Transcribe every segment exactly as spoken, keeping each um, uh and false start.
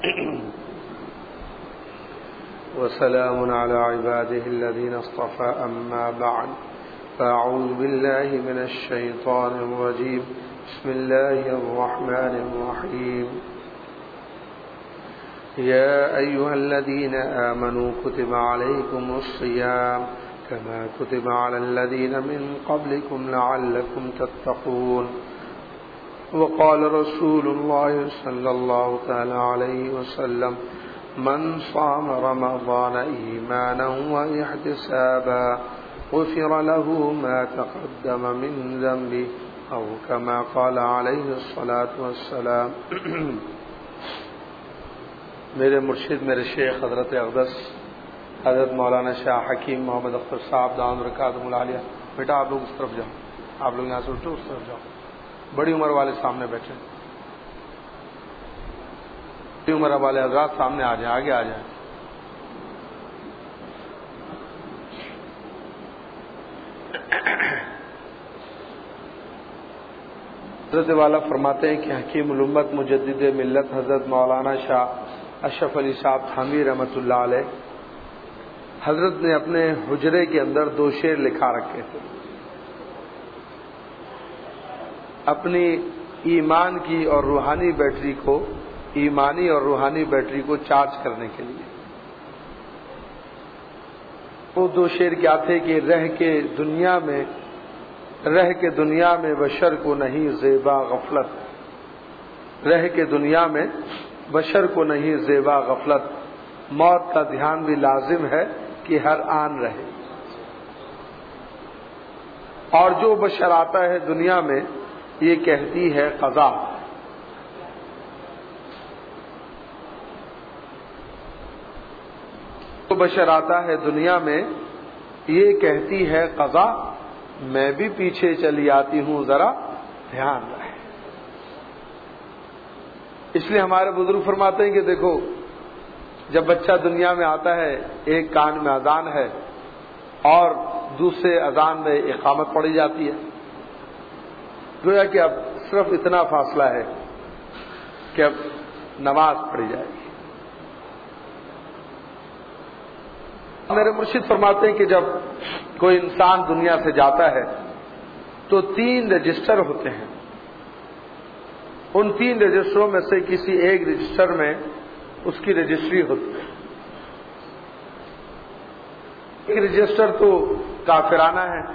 وسلام على عباده الذين اصطفى أما بعد فأعوذ بالله من الشيطان الرجيم بسم الله الرحمن الرحيم يا أيها الذين آمنوا كتب عليكم الصيام كما كتب على الذين من قبلكم لعلكم تتقون وقال رسول الله صلى الله تعالى عليه وسلم من صام رمضان إيمانا واحتسابا غفر له ما تقدم من ذنبه أو كما قال عليه الصلاة والسلام. میرے مرشد میرے شیخ حضرت اقدس حضرت مولانا شاہ حکیم محمد اختر صاحب دامت برکاتہم العالیہ. بیٹا آپ لوگ اس طرف جاؤ, آپ لوگ یہاں سے اٹھو, اس طرف جاؤ. بڑی عمر والے سامنے بیٹھے, بڑی عمر والے حضرات سامنے آ جائیں, آگے آ جائیں. حضرت والا فرماتے ہیں کہ حکیم الامت مجدد ملت حضرت مولانا شاہ اشرف علی صاحب تھانوی رحمۃ اللہ علیہ حضرت نے اپنے حجرے کے اندر دو شعر لکھا رکھے تھے اپنی ایمان کی اور روحانی بیٹری کو ایمانی اور روحانی بیٹری کو چارج کرنے کے لیے. وہ دو شعر کیا تھے کہ رہ کے دنیا میں رہ کے دنیا میں بشر کو نہیں زیبا غفلت, رہ کے دنیا میں بشر کو نہیں زیبا غفلت, موت کا دھیان بھی لازم ہے کہ ہر آن رہے. اور جو بشر آتا ہے دنیا میں یہ کہتی ہے قضا, جو بشر آتا ہے دنیا میں یہ کہتی ہے قضا, میں بھی پیچھے چلی آتی ہوں ذرا دھیان رہے. اس لیے ہمارے بزرگ فرماتے ہیں کہ دیکھو جب بچہ دنیا میں آتا ہے ایک کان میں اذان ہے اور دوسرے اذان میں اقامت پڑھی جاتی ہے, گویا کہ اب صرف اتنا فاصلہ ہے کہ اب نماز پڑھی جائے گی. میرے مرشد فرماتے ہیں کہ جب کوئی انسان دنیا سے جاتا ہے تو تین رجسٹر ہوتے ہیں. ان تین رجسٹروں میں سے کسی ایک رجسٹر میں اس کی رجسٹری ہوتی ہے. ایک رجسٹر تو کافرانہ ہے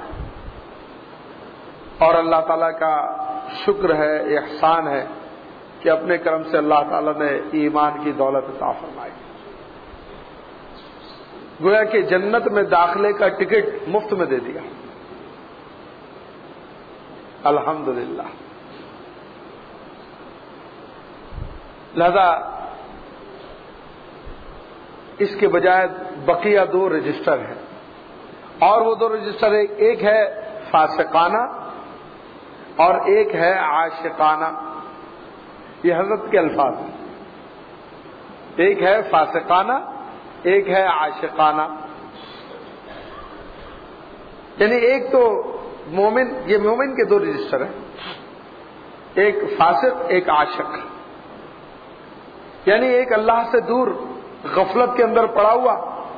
اور اللہ تعالیٰ کا شکر ہے, احسان ہے کہ اپنے کرم سے اللہ تعالیٰ نے ایمان کی دولت عطا فرمائی. گویا کہ جنت میں داخلے کا ٹکٹ مفت میں دے دیا, الحمدللہ. لہذا اس کے بجائے بقیہ دو رجسٹر ہیں, اور وہ دو رجسٹر ایک ہے فاسقانہ اور ایک ہے عاشقانہ. یہ حضرت کے الفاظ ہیں, ایک ہے فاسقانہ ایک ہے عاشقانہ. یعنی ایک تو مومن, یہ مومن کے دو رجسٹر ہیں, ایک فاسق ایک عاشق. یعنی ایک اللہ سے دور غفلت کے اندر پڑا ہوا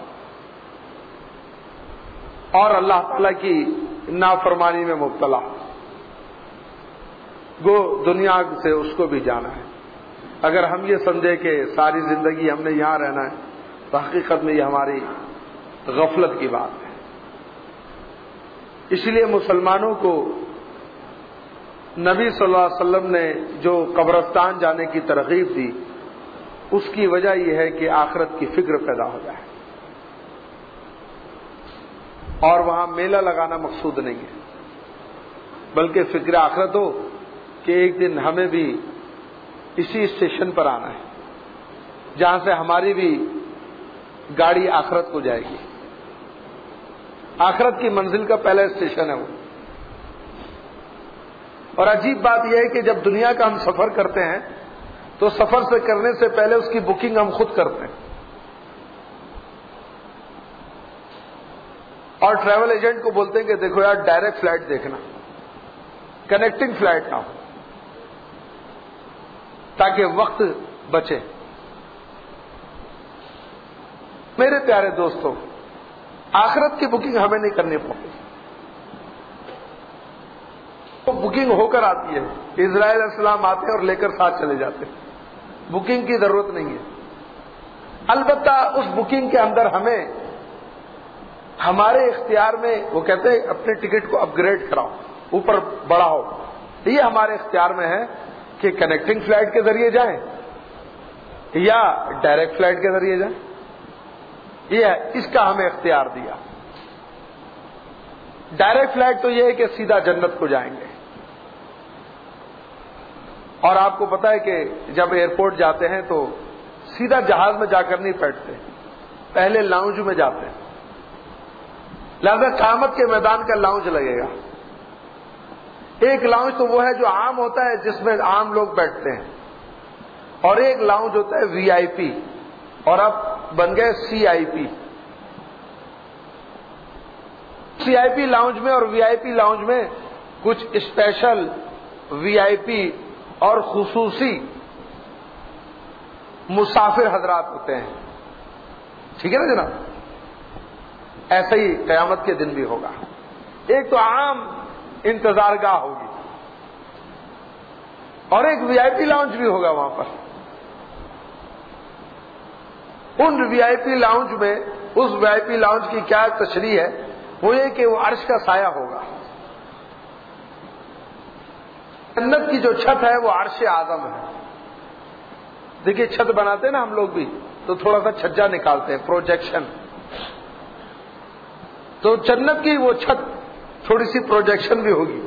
اور اللہ تعالی کی نافرمانی میں مبتلا. گو دنیا سے اس کو بھی جانا ہے. اگر ہم یہ سمجھے کہ ساری زندگی ہم نے یہاں رہنا ہے تو حقیقت میں یہ ہماری غفلت کی بات ہے. اس لیے مسلمانوں کو نبی صلی اللہ علیہ وسلم نے جو قبرستان جانے کی ترغیب دی اس کی وجہ یہ ہے کہ آخرت کی فکر پیدا ہو جائے, اور وہاں میلہ لگانا مقصود نہیں ہے بلکہ فکر آخرت ہو کہ ایک دن ہمیں بھی اسی اسٹیشن پر آنا ہے جہاں سے ہماری بھی گاڑی آخرت کو جائے گی. آخرت کی منزل کا پہلا اسٹیشن ہے وہ. اور عجیب بات یہ ہے کہ جب دنیا کا ہم سفر کرتے ہیں تو سفر سے کرنے سے پہلے اس کی بکنگ ہم خود کرتے ہیں, اور ٹریول ایجنٹ کو بولتے ہیں کہ دیکھو یار ڈائریکٹ فلائٹ دیکھنا, کنیکٹنگ فلائٹ نہ ہو تاکہ وقت بچے. میرے پیارے دوستوں، آخرت کی بکنگ ہمیں نہیں کرنی پڑتی، وہ بکنگ ہو کر آتی ہے. اسرائیل علیہ السلام آتے ہیں اور لے کر ساتھ چلے جاتے ہیں. بکنگ کی ضرورت نہیں ہے. البتہ اس بکنگ کے اندر ہمیں ہمارے اختیار میں، وہ کہتے ہیں اپنے ٹکٹ کو اپ گریڈ کراؤ، اوپر بڑھاؤ. یہ ہمارے اختیار میں ہے کہ کنیکٹنگ فلائٹ کے ذریعے جائیں یا ڈائریکٹ فلائٹ کے ذریعے جائیں. یہ ہے، اس کا ہمیں اختیار دیا. ڈائریکٹ فلائٹ تو یہ ہے کہ سیدھا جنت کو جائیں گے. اور آپ کو پتا ہے کہ جب ایئرپورٹ جاتے ہیں تو سیدھا جہاز میں جا کر نہیں بیٹھتے، پہلے لاؤنج میں جاتے ہیں. لہذا قیامت کے میدان کا لاؤنج لگے گا. ایک لاؤنج تو وہ ہے جو عام ہوتا ہے، جس میں عام لوگ بیٹھتے ہیں، اور ایک لاؤنج ہوتا ہے وی آئی پی، اور اب بن گئے سی آئی پی. سی آئی پی لاؤنج میں اور وی آئی پی لاؤنج میں کچھ اسپیشل وی آئی پی اور خصوصی مسافر حضرات ہوتے ہیں. ٹھیک ہے نا جناب؟ ایسا ہی قیامت کے دن بھی ہوگا. ایک تو عام انتظار گاہ ہوگی اور ایک وی آئی پی لاؤنج بھی ہوگا وہاں پر. ان وی آئی پی لاؤنج میں، اس وی آئی پی لاؤنج کی کیا تشریح ہے، وہ یہ کہ وہ عرش کا سایہ ہوگا. جنت کی جو چھت ہے وہ عرش اعظم ہے. دیکھیے چھت بناتے ہیں نا ہم لوگ بھی، تو تھوڑا سا چھجا نکالتے ہیں، پروجیکشن. تو جنت کی وہ چھت تھوڑی سی پروجیکشن بھی ہوگی،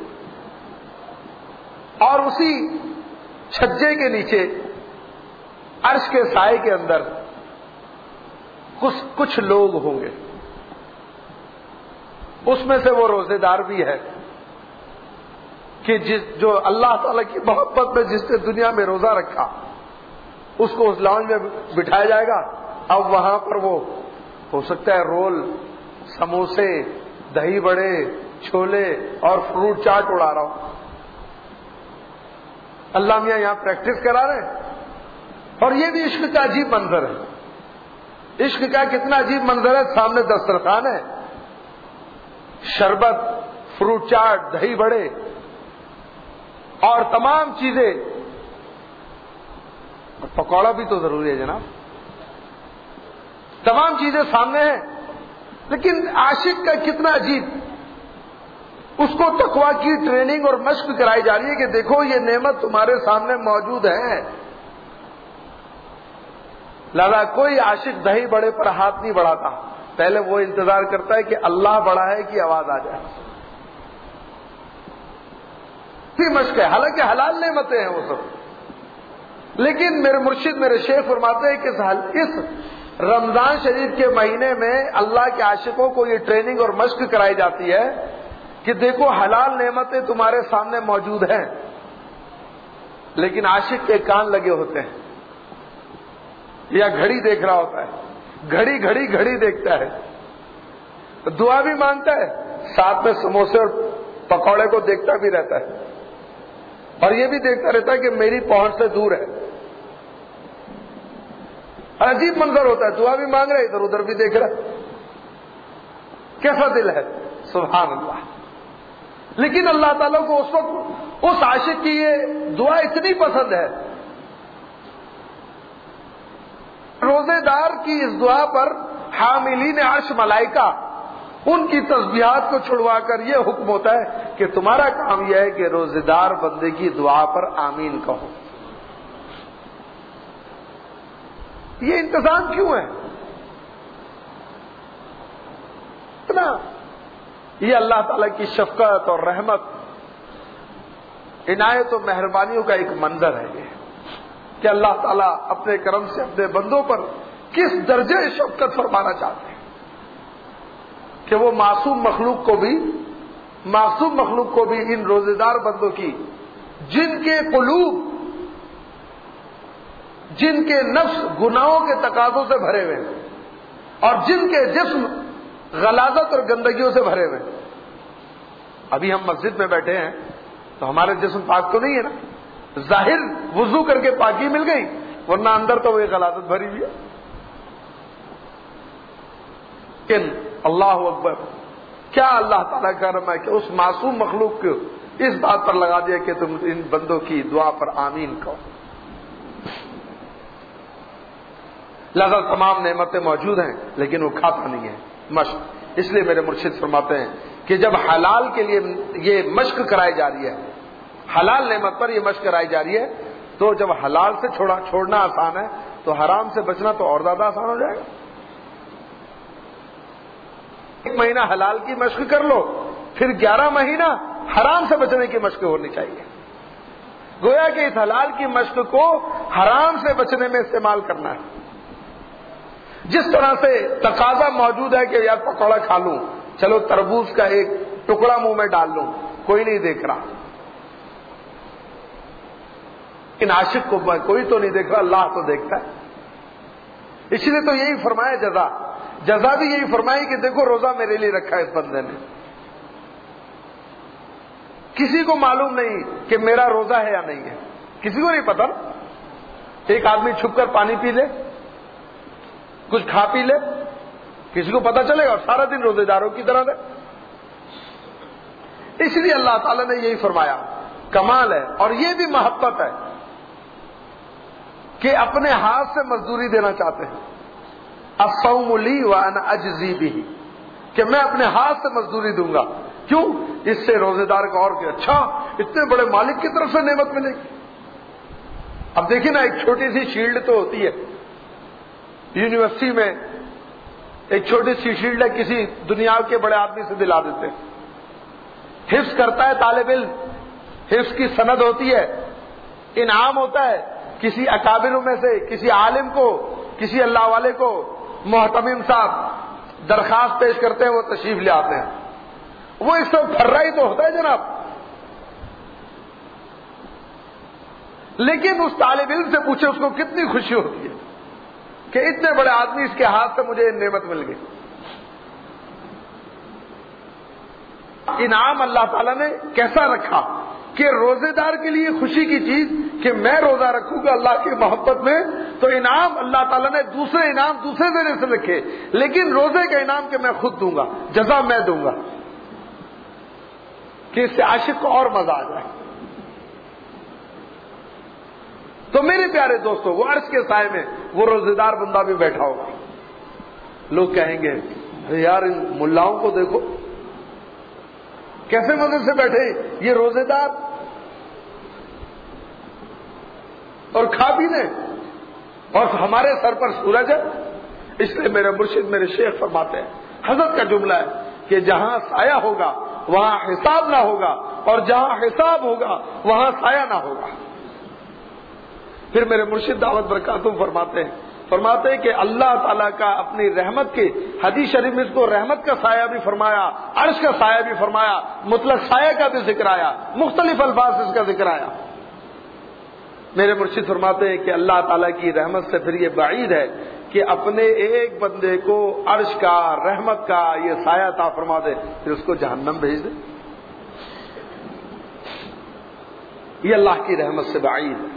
اور اسی چھجے کے نیچے عرش کے سائے کے اندر کچھ کچھ لوگ ہوں گے. اس میں سے وہ روزے دار بھی ہے کہ جس جو اللہ تعالی کی محبت میں جس نے دنیا میں روزہ رکھا، اس کو اس لاؤنج میں بٹھایا جائے گا. اب وہاں پر وہ ہو سکتا ہے رول، سموسے، دہی بڑے، چھولے اور فروٹ چاٹ اڑا رہا ہوں. اللہ میاں یہاں پریکٹس کرا رہے ہیں. اور یہ بھی عشق کا عجیب منظر ہے. عشق کا کتنا عجیب منظر ہے. سامنے دسترخوان ہے، شربت، فروٹ چاٹ، دہی بڑے اور تمام چیزیں. پکوڑا بھی تو ضروری ہے جناب. تمام چیزیں سامنے ہیں، لیکن عاشق کا کتنا عجیب. اس کو تقویٰ کی ٹریننگ اور مشق کرائی جا رہی ہے کہ دیکھو یہ نعمت تمہارے سامنے موجود ہے. لہذا کوئی عاشق دہی بڑے پر ہاتھ نہیں بڑھاتا، پہلے وہ انتظار کرتا ہے کہ اللہ بڑا ہے کی آواز آ جائے. مشق ہے، حالانکہ حلال نعمتیں ہیں وہ سب. لیکن میرے مرشد میرے شیخ فرماتے ہیں کہ اس رمضان شریف کے مہینے میں اللہ کے عاشقوں کو یہ ٹریننگ اور مشق کرائی جاتی ہے کہ دیکھو حلال نعمتیں تمہارے سامنے موجود ہیں. لیکن عاشق کے کان لگے ہوتے ہیں یا گھڑی دیکھ رہا ہوتا ہے، گھڑی گھڑی گھڑی دیکھتا ہے. دعا بھی مانگتا ہے، ساتھ میں سموسے اور پکوڑے کو دیکھتا بھی رہتا ہے، اور یہ بھی دیکھتا رہتا ہے کہ میری پہنچ سے دور ہے. عجیب منظر ہوتا ہے. دعا بھی مانگ رہا ہے، ادھر ادھر بھی دیکھ رہا ہے. کیسا دل ہے، سبحان اللہ. لیکن اللہ تعالیٰ کو اس وقت اس عاشق کی یہ دعا اتنی پسند ہے، روزے دار کی اس دعا پر حاملین عرش ملائکہ ان کی تسبیحات کو چھڑوا کر یہ حکم ہوتا ہے کہ تمہارا کام یہ ہے کہ روزے دار بندے کی دعا پر آمین کہو. یہ انتظام کیوں ہے اتنا؟ یہ اللہ تعالی کی شفقت اور رحمت، عنایت و مہربانیوں کا ایک منظر ہے یہ کہ اللہ تعالیٰ اپنے کرم سے اپنے بندوں پر کس درجے شفقت فرمانا چاہتے ہیں کہ وہ معصوم مخلوق کو بھی معصوم مخلوق کو بھی ان روزے دار بندوں کی، جن کے قلوب، جن کے نفس گناہوں کے تقاضوں سے بھرے ہوئے ہیں اور جن کے جسم غلاظت اور گندگیوں سے بھرے ہوئے. ابھی ہم مسجد میں بیٹھے ہیں تو ہمارے جسم پاک تو نہیں ہے نا، ظاہر وضو کر کے پاکی مل گئی، ورنہ اندر تو وہ غلاظت بھری ہوئی ہے. لیکن اللہ اکبر، کیا اللہ تعالیٰ کا کرم ہے کہ اس معصوم مخلوق کو اس بات پر لگا دیا کہ تم ان بندوں کی دعا پر آمین کہو۔ لہذا تمام نعمتیں موجود ہیں لیکن وہ کھاتا نہیں ہے، مشق۔ اس لیے میرے مرشد فرماتے ہیں کہ جب حلال کے لیے یہ مشق کرائی جا رہی ہے، حلال نعمت پر یہ مشق کرائی جا رہی ہے، تو جب حلال سے چھوڑا چھوڑنا آسان ہے تو حرام سے بچنا تو اور زیادہ آسان ہو جائے گا۔ ایک مہینہ حلال کی مشق کر لو، پھر گیارہ مہینہ حرام سے بچنے کی مشق ہونی چاہیے۔ گویا کہ اس حلال کی مشق کو حرام سے بچنے میں استعمال کرنا ہے۔ جس طرح سے تقاضا موجود ہے کہ یار پکوڑا کھا لوں، چلو تربوز کا ایک ٹکڑا منہ میں ڈال لوں، کوئی نہیں دیکھ رہا، ان عاشق کو کوئی تو نہیں دیکھ رہا، اللہ تو دیکھتا ہے۔ اس لیے تو یہی فرمایا جزا جزا بھی یہی فرمائی کہ دیکھو روزہ میرے لیے رکھا ہے اس بندے نے، کسی کو معلوم نہیں کہ میرا روزہ ہے یا نہیں ہے، کسی کو نہیں پتا۔ ایک آدمی چھپ کر پانی پی لے، کچھ کھا پی لے، کسی کو پتا چلے گا، اور سارا دن روزے داروں کی طرح ہے۔ اس لیے اللہ تعالیٰ نے یہی فرمایا، کمال ہے اور یہ بھی محبت ہے کہ اپنے ہاتھ سے مزدوری دینا چاہتے ہیں۔ الصوم لی وانا اجزی بہ، کہ میں اپنے ہاتھ سے مزدوری دوں گا۔ کیوں؟ اس سے روزے دار کا اور کہ اچھا اتنے بڑے مالک کی طرف سے نعمت ملے گی۔ اب دیکھیں نا، ایک چھوٹی سی شیلڈ تو ہوتی ہے یونیورسٹی میں، ایک چھوٹی سی شیلڈ ہے، کسی دنیا کے بڑے آدمی سے دلا دیتے ہیں، حفظ کرتا ہے طالب علم، حفظ کی سند ہوتی ہے، انعام ہوتا ہے، کسی اکابروں میں سے کسی عالم کو، کسی اللہ والے کو محتمم صاحب درخواست پیش کرتے ہیں، وہ تشریف لے آتے ہیں، وہ اس سے پھر ہی تو ہوتا ہے جناب۔ لیکن اس طالب علم سے پوچھے اس کو کتنی خوشی ہوتی ہے کہ اتنے بڑے آدمی اس کے ہاتھ سے مجھے نعمت مل گئی۔ انعام اللہ تعالیٰ نے کیسا رکھا کہ روزے دار کے لیے خوشی کی چیز کہ میں روزہ رکھوں گا اللہ کی محبت میں، تو انعام اللہ تعالیٰ نے دوسرے انعام دوسرے ذریعے سے رکھے، لیکن روزے کا انعام کہ میں خود دوں گا، جزا میں دوں گا، کہ اس سے عاشق کو اور مزہ آ جائے۔ تو میرے پیارے دوستو، وہ عرش کے سائے میں وہ روزے دار بندہ بھی بیٹھا ہوگا، لوگ کہیں گے یار ان ملاؤں کو دیکھو کیسے مزے سے بیٹھے، یہ روزے دار اور کھا بھی لیں، اور ہمارے سر پر سورج ہے۔ اس لیے میرے مرشد میرے شیخ فرماتے ہیں، حضرت کا جملہ ہے کہ جہاں سایہ ہوگا وہاں حساب نہ ہوگا، اور جہاں حساب ہوگا وہاں سایہ نہ ہوگا۔ پھر میرے مرشد دعوت برکاتہم فرماتے ہیں فرماتے ہیں کہ اللہ تعالیٰ کا اپنی رحمت کے، حدیث شریف میں اس کو رحمت کا سایہ بھی فرمایا، عرش کا سایہ بھی فرمایا، مطلق سایہ کا بھی ذکر آیا، مختلف الفاظ سے اس کا ذکر آیا۔ میرے مرشد فرماتے ہیں کہ اللہ تعالیٰ کی رحمت سے پھر یہ بعید ہے کہ اپنے ایک بندے کو عرش کا، رحمت کا یہ سایہ عطا فرما دے، پھر اس کو جہنم بھیج دے، یہ اللہ کی رحمت سے بعید ہے۔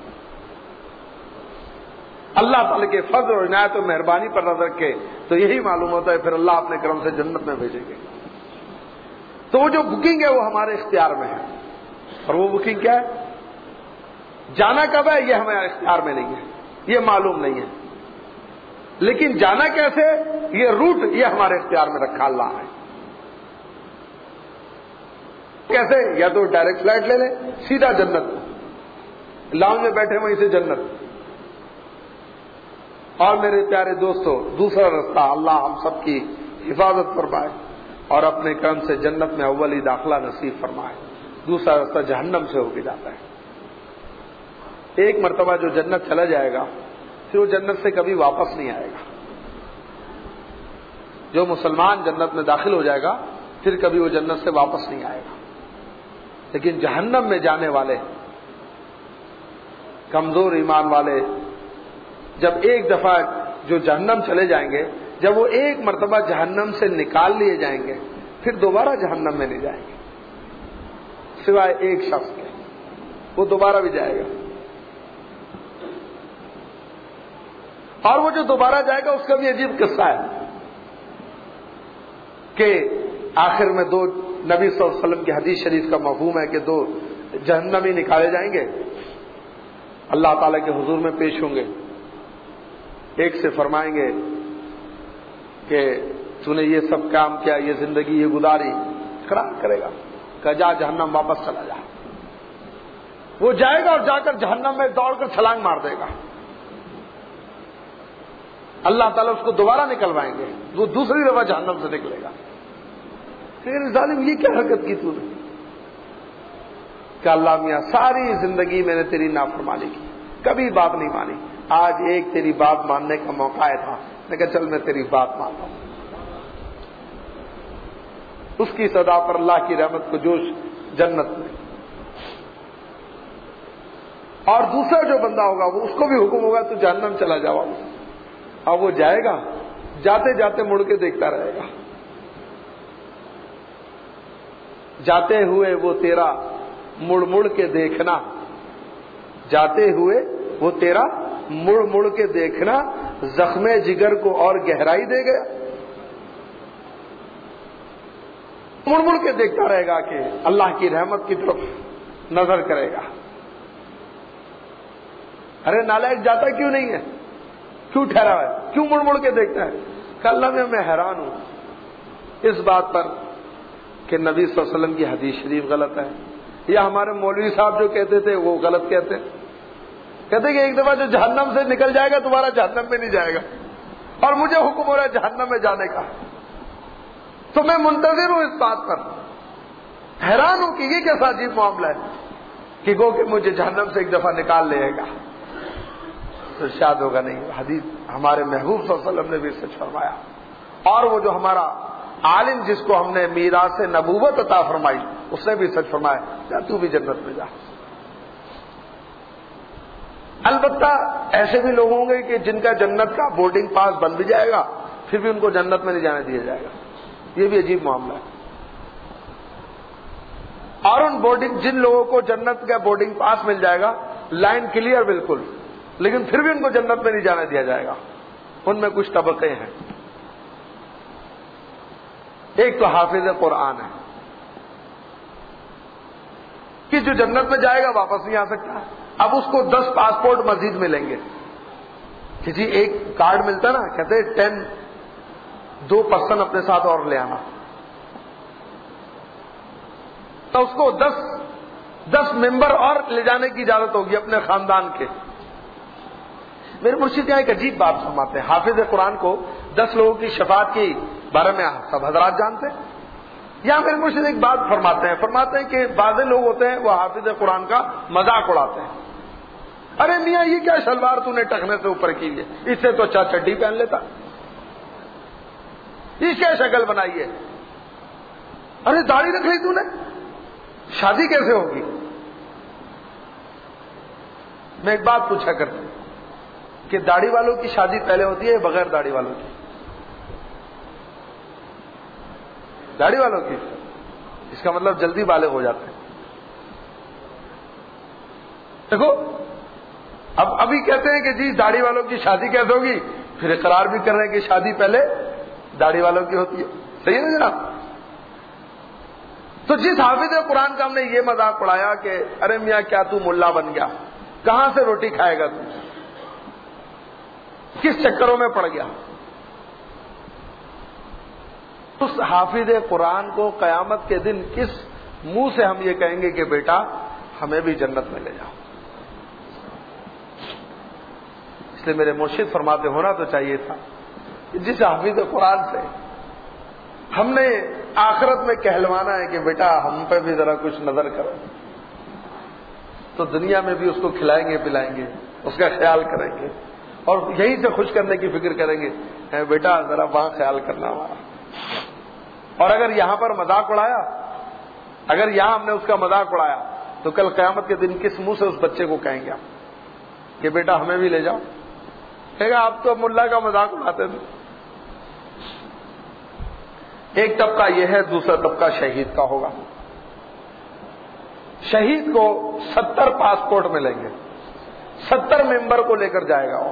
اللہ تعالیٰ کے فضل اور عنایت و مہربانی پر نظر رکھے تو یہی معلوم ہوتا ہے پھر اللہ اپنے کرم سے جنت میں بھیجیں گے۔ تو وہ جو بکنگ ہے وہ ہمارے اختیار میں ہے، اور وہ بکنگ کیا ہے؟ جانا کب ہے یہ ہمارے اختیار میں نہیں ہے، یہ معلوم نہیں ہے، لیکن جانا کیسے، یہ روٹ یہ ہمارے اختیار میں رکھا اللہ ہے۔ کیسے؟ یا تو ڈائریکٹ فلائٹ لے لیں سیدھا جنت، لاؤنج میں بیٹھے وہیں سے جنت۔ اور میرے پیارے دوستو، دوسرا رستہ اللہ ہم سب کی حفاظت فرمائے اور اپنے کرم سے جنت میں اولی داخلہ نصیب فرمائے۔ دوسرا رستہ جہنم سے ہو کے جاتا ہے۔ ایک مرتبہ جو جنت چلا جائے گا پھر وہ جنت سے کبھی واپس نہیں آئے گا۔ جو مسلمان جنت میں داخل ہو جائے گا پھر کبھی وہ جنت سے واپس نہیں آئے گا، لیکن جہنم میں جانے والے کمزور ایمان والے جب ایک دفعہ جو جہنم چلے جائیں گے، جب وہ ایک مرتبہ جہنم سے نکال لیے جائیں گے پھر دوبارہ جہنم میں نہیں جائیں گے، سوائے ایک شخص کے، وہ دوبارہ بھی جائے گا۔ اور وہ جو دوبارہ جائے گا اس کا بھی عجیب قصہ ہے۔ کہ آخر میں دو نبی صلی اللہ علیہ وسلم کی حدیث شریف کا مفہوم ہے کہ دو جہنمی نکالے جائیں گے، اللہ تعالیٰ کے حضور میں پیش ہوں گے، ایک سے فرمائیں گے کہ تو نے یہ سب کام کیا، یہ زندگی یہ گزاری، اقرار کرے گا کہ جا جہنم واپس چلا جا، وہ جائے گا اور جا کر جہنم میں دوڑ کر چھلانگ مار دے گا، اللہ تعالیٰ اس کو دوبارہ نکلوائیں گے، وہ دوسری دفعہ جہنم سے نکلے گا، پھر ظالم یہ کیا حرکت کی تو نے؟ کہ اللہ میاں ساری زندگی میں نے تیری نافرمانی کی، کبھی بات نہیں مانی، آج ایک تیری بات ماننے کا موقع آیا تھا، میں کہا چل میں تیری بات مانتا ہوں۔ اس کی صدا پر اللہ کی رحمت کو جوش جنت میں۔ اور دوسرا جو بندہ ہوگا وہ اس کو بھی حکم ہوگا تو جہنم چلا جاؤ، اب وہ جائے گا، جاتے جاتے مڑ کے دیکھتا رہے گا، جاتے ہوئے وہ تیرا مڑ مڑ کے دیکھنا، جاتے ہوئے وہ تیرا مڑ مڑ کے دیکھنا زخم جگر کو اور گہرائی دے گیا، مڑ مڑ کے دیکھتا رہے گا کہ اللہ کی رحمت کی طرف نظر کرے گا۔ ارے نالائق جاتا کیوں نہیں ہے، کیوں ٹھہرا ہے، کیوں مڑ مڑ کے دیکھتا ہے؟ کہ اللہ میں میں حیران ہوں اس بات پر کہ نبی صلی اللہ علیہ وسلم کی حدیث شریف غلط ہے، یا ہمارے مولوی صاحب جو کہتے تھے وہ غلط کہتے کہتے کہ ایک دفعہ جو جہنم سے نکل جائے گا دوبارہ جہنم میں نہیں جائے گا، اور مجھے حکم ہو رہا ہے جہنم میں جانے کا، تو میں منتظر ہوں اس بات پر، حیران ہوں کہ یہ کیسا عجیب معاملہ ہے کہ گو کہ مجھے جہنم سے ایک دفعہ نکال لے گا، تو شاید ہوگا نہیں۔ حدیث ہمارے محبوب صلی اللہ علیہ وسلم نے بھی سچ فرمایا، اور وہ جو ہمارا عالم جس کو ہم نے میراث نبوت عطا فرمائی اس نے بھی سچ فرمایا، جا تو بھی جنت میں جا۔ البتہ ایسے بھی لوگ ہوں گے کہ جن کا جنت کا بورڈنگ پاس بن بھی جائے گا پھر بھی ان کو جنت میں نہیں جانے دیا جائے گا، یہ بھی عجیب معاملہ ہے۔ اور ان بورڈنگ جن لوگوں کو جنت کا بورڈنگ پاس مل جائے گا، لائن کلیئر بالکل، لیکن پھر بھی ان کو جنت میں نہیں جانے دیا جائے گا، ان میں کچھ طبقے ہیں۔ ایک تو حافظ قرآن ہے کہ جو جنت میں جائے گا واپس نہیں آ سکتا، اب اس کو دس پاسپورٹ مزید ملیں گے، کسی ایک کارڈ ملتا نا، کہتے ہیں ٹین دو پرسن اپنے ساتھ اور لے آنا، تو اس کو دس دس ممبر اور لے جانے کی اجازت ہوگی اپنے خاندان کے۔ میرے مرشد یہاں ایک عجیب بات فرماتے ہیں، حافظ قرآن کو دس لوگوں کی شفاعت کے بارے میں سب حضرات جانتے ہیں، یہاں میرے مرشد ایک بات فرماتے ہیں فرماتے ہیں کہ بعض لوگ ہوتے ہیں وہ حافظ قرآن کا مذاق اڑاتے ہیں، ارے میاں یہ کیا شلوار تو نے ٹخنے سے اوپر کی ہے، اس سے تو اچھا چڈی پہن لیتا، یہ کیا شکل بنائی ہے، ارے داڑھی رکھ لی تو نے، شادی کیسے ہوگی؟ میں ایک بات پوچھا کرتا ہوں کہ داڑھی والوں کی شادی پہلے ہوتی ہے یا بغیر داڑھی والوں کی؟ داڑھی والوں کی، اس کا مطلب جلدی بالغ ہو جاتے ہیں۔ دیکھو اب ابھی کہتے ہیں کہ جی داڑھی والوں کی شادی کیسے ہوگی، پھر اقرار بھی کر رہے ہیں کہ شادی پہلے داڑھی والوں کی ہوتی ہے، صحیح ہے نا جناب؟ تو جس حافظ قرآن کا ہم نے یہ مذاق اڑایا کہ ارے میاں کیا تو ملا بن گیا، کہاں سے روٹی کھائے گا تو، کس چکروں میں پڑ گیا، اس حافظ قرآن کو قیامت کے دن کس منہ سے ہم یہ کہیں گے کہ بیٹا ہمیں بھی جنت میں لے جاؤ؟ اس لیے میرے مرشد فرماتے ہونا تو چاہیے تھا کہ جس حافظ قرآن سے ہم نے آخرت میں کہلوانا ہے کہ بیٹا ہم پہ بھی ذرا کچھ نظر کرو، تو دنیا میں بھی اس کو کھلائیں گے پلائیں گے، اس کا خیال کریں گے، اور یہیں سے خوش کرنے کی فکر کریں گے، اے بیٹا ذرا وہاں خیال کرنا ہمارا۔ اور اگر یہاں پر مذاق اڑایا، اگر یہاں ہم نے اس کا مذاق اڑایا، تو کل قیامت کے دن کس منہ سے اس بچے کو کہیں گے ہم کہ بیٹا ہمیں بھی لے جاؤ؟ کہے گا آپ تو ملا کا مذاق اڑاتے تھے۔ ایک طبقہ یہ ہے، دوسرا طبقہ شہید کا ہوگا۔ شہید کو ستر پاسپورٹ ملیں گے، ستر ممبر کو لے کر جائے گا وہ،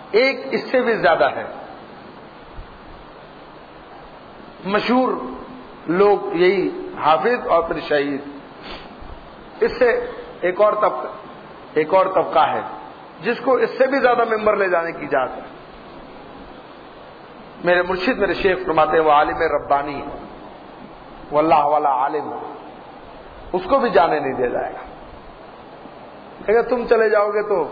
ایک اس سے بھی زیادہ ہے. مشہور لوگ یہی حافظ اور پھر شہید. اس سے ایک اور طبقہ ایک اور طبقہ ہے جس کو اس سے بھی زیادہ ممبر لے جانے کی اجازت ہے. میرے مرشد میرے شیخ فرماتے ہیں وہ عالم ربانی ہے، واللہ والا عالم، اس کو بھی جانے نہیں دیا جائے گا. اگر تم چلے جاؤ گے تو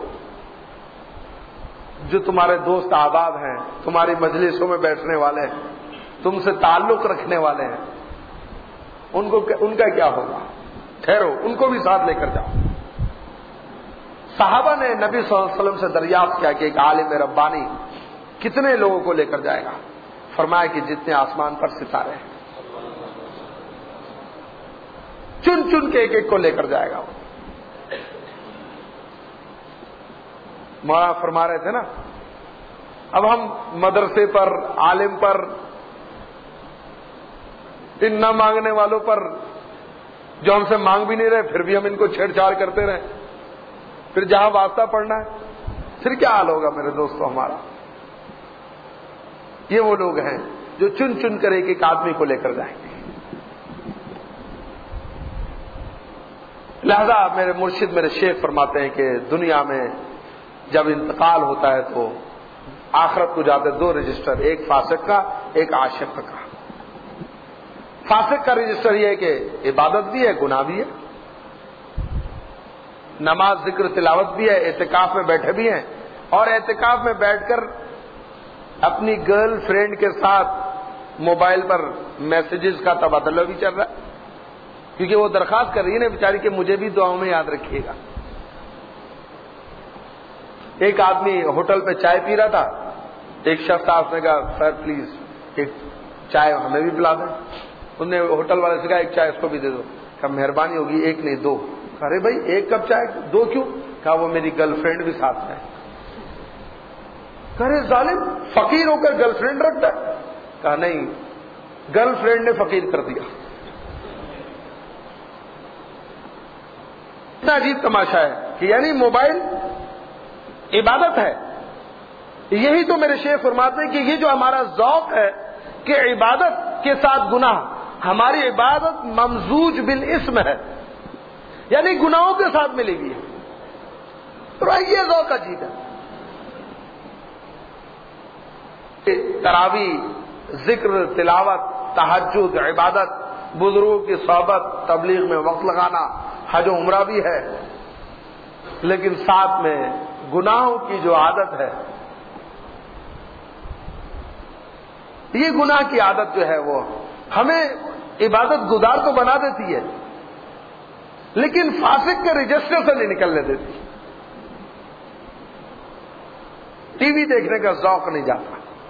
جو تمہارے دوست احباب ہیں، تمہاری مجلسوں میں بیٹھنے والے ہیں، تم سے تعلق رکھنے والے ہیں، ان کو ان کا کیا ہوگا؟ ٹھہرو، ان کو بھی ساتھ لے کر جاؤ. صحابہ نے نبی صلی اللہ علیہ وسلم سے دریافت کیا کہ ایک عالم ربانی کتنے لوگوں کو لے کر جائے گا؟ فرمایا کہ جتنے آسمان پر ستارے ہیں، چن چن کے ایک ایک کو لے کر جائے گا. مولانا فرما رہے تھے نا، اب ہم مدرسے پر، عالم پر، ان نہ مانگنے والوں پر جو ہم سے مانگ بھی نہیں رہے پھر بھی ہم ان کو چھیڑ چھاڑ کرتے رہے، پھر جہاں واسطہ پڑنا ہے پھر کیا حال ہوگا میرے دوستو ہمارا؟ یہ وہ لوگ ہیں جو چن چن کر ایک ایک آدمی کو لے کر جائیں گے. لہذا میرے مرشد میرے شیخ فرماتے ہیں کہ دنیا میں جب انتقال ہوتا ہے تو آخرت کو جاتے دو رجسٹر، ایک فاسق کا ایک عاشق کا. فاسق کا رجسٹر یہ ہے کہ عبادت بھی ہے، گناہ بھی ہے، نماز ذکر تلاوت بھی ہے، اعتکاف میں بیٹھے بھی ہیں، اور اعتکاف میں بیٹھ کر اپنی گرل فرینڈ کے ساتھ موبائل پر میسیجز کا تبادلہ بھی چل رہا ہے، کیونکہ وہ درخواست کر رہی ہے نا بیچاری کہ مجھے بھی دعاؤں میں یاد رکھیے گا. ایک آدمی ہوٹل پہ چائے پی رہا تھا، ایک شخص آپ نے کہا سر پلیز ایک چائے ہمیں بھی پلا دیں. انہوں نے ہوٹل والے سے کہا ایک چائے اس کو بھی دے دو. کہا مہربانی ہوگی ایک نہیں دو. ارے بھائی ایک کپ چائے دو کیوں؟ کہا وہ میری گرل فرینڈ بھی ساتھ میں. ارے ظالم، فقیر ہو کر گرل فرینڈ رکھتا ہے؟ کہا نہیں، گرل فرینڈ نے فقیر کر دیا. اتنا عجیب تماشا ہے کہ یعنی موبائل عبادت ہے. یہی تو میرے شیخ فرماتے ہیں کہ یہ جو ہمارا ذوق ہے کہ عبادت کے ساتھ گناہ، ہماری عبادت ممزوج بالاسم ہے، یعنی گناہوں کے ساتھ ملے گی. تو یہ ذوق عجیب ہے. تراویح، ذکر، تلاوت، تہجد، عبادت، بزرگوں کی صحبت، تبلیغ میں وقت لگانا، حج و عمرہ بھی ہے، لیکن ساتھ میں گناہوں کی جو عادت ہے، یہ گناہ کی عادت جو ہے وہ ہمیں عبادت گزار تو بنا دیتی ہے لیکن فاسق کے رجسٹر سے نہیں نکلنے دیتی. ٹی وی دیکھنے کا ذوق نہیں جاتا.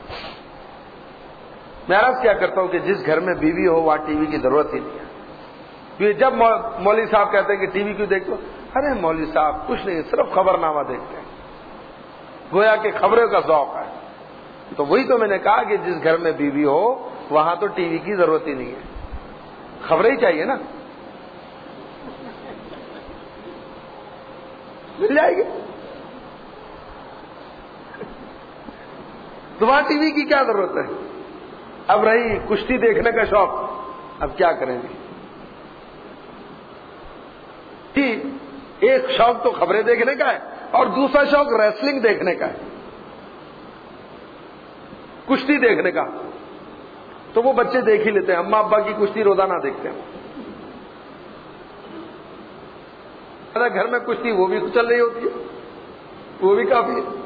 میں عرض کیا کرتا ہوں کہ جس گھر میں بیوی ہو وہاں ٹی وی کی ضرورت ہی نہیں ہے. کیونکہ جب مولوی صاحب کہتے ہیں کہ ٹی وی کیوں دیکھتے ہو؟ ارے مولوی صاحب کچھ نہیں، صرف خبر نامہ دیکھتے ہیں، گویا کہ خبروں کا ذوق ہے. تو وہی تو میں نے کہا کہ جس گھر میں بیوی ہو وہاں تو ٹی وی کی ضرورت ہی نہیں ہے، خبریں ہی چاہیے نا، مل جائے گی. تو وہاں ٹی وی کی کیا ضرورت ہے؟ اب رہی کشتی دیکھنے کا شوق، اب کیا کریں گے؟ ایک شوق تو خبریں دیکھنے کا ہے اور دوسرا شوق ریسلنگ دیکھنے کا ہے، کشتی دیکھنے کا. تو وہ بچے دیکھ ہی لیتے ہیں، اماں ابا کی کشتی روزانہ دیکھتے ہیں. گھر میں کشتی وہ بھی چل رہی ہوتی ہے، وہ بھی کافی ہے،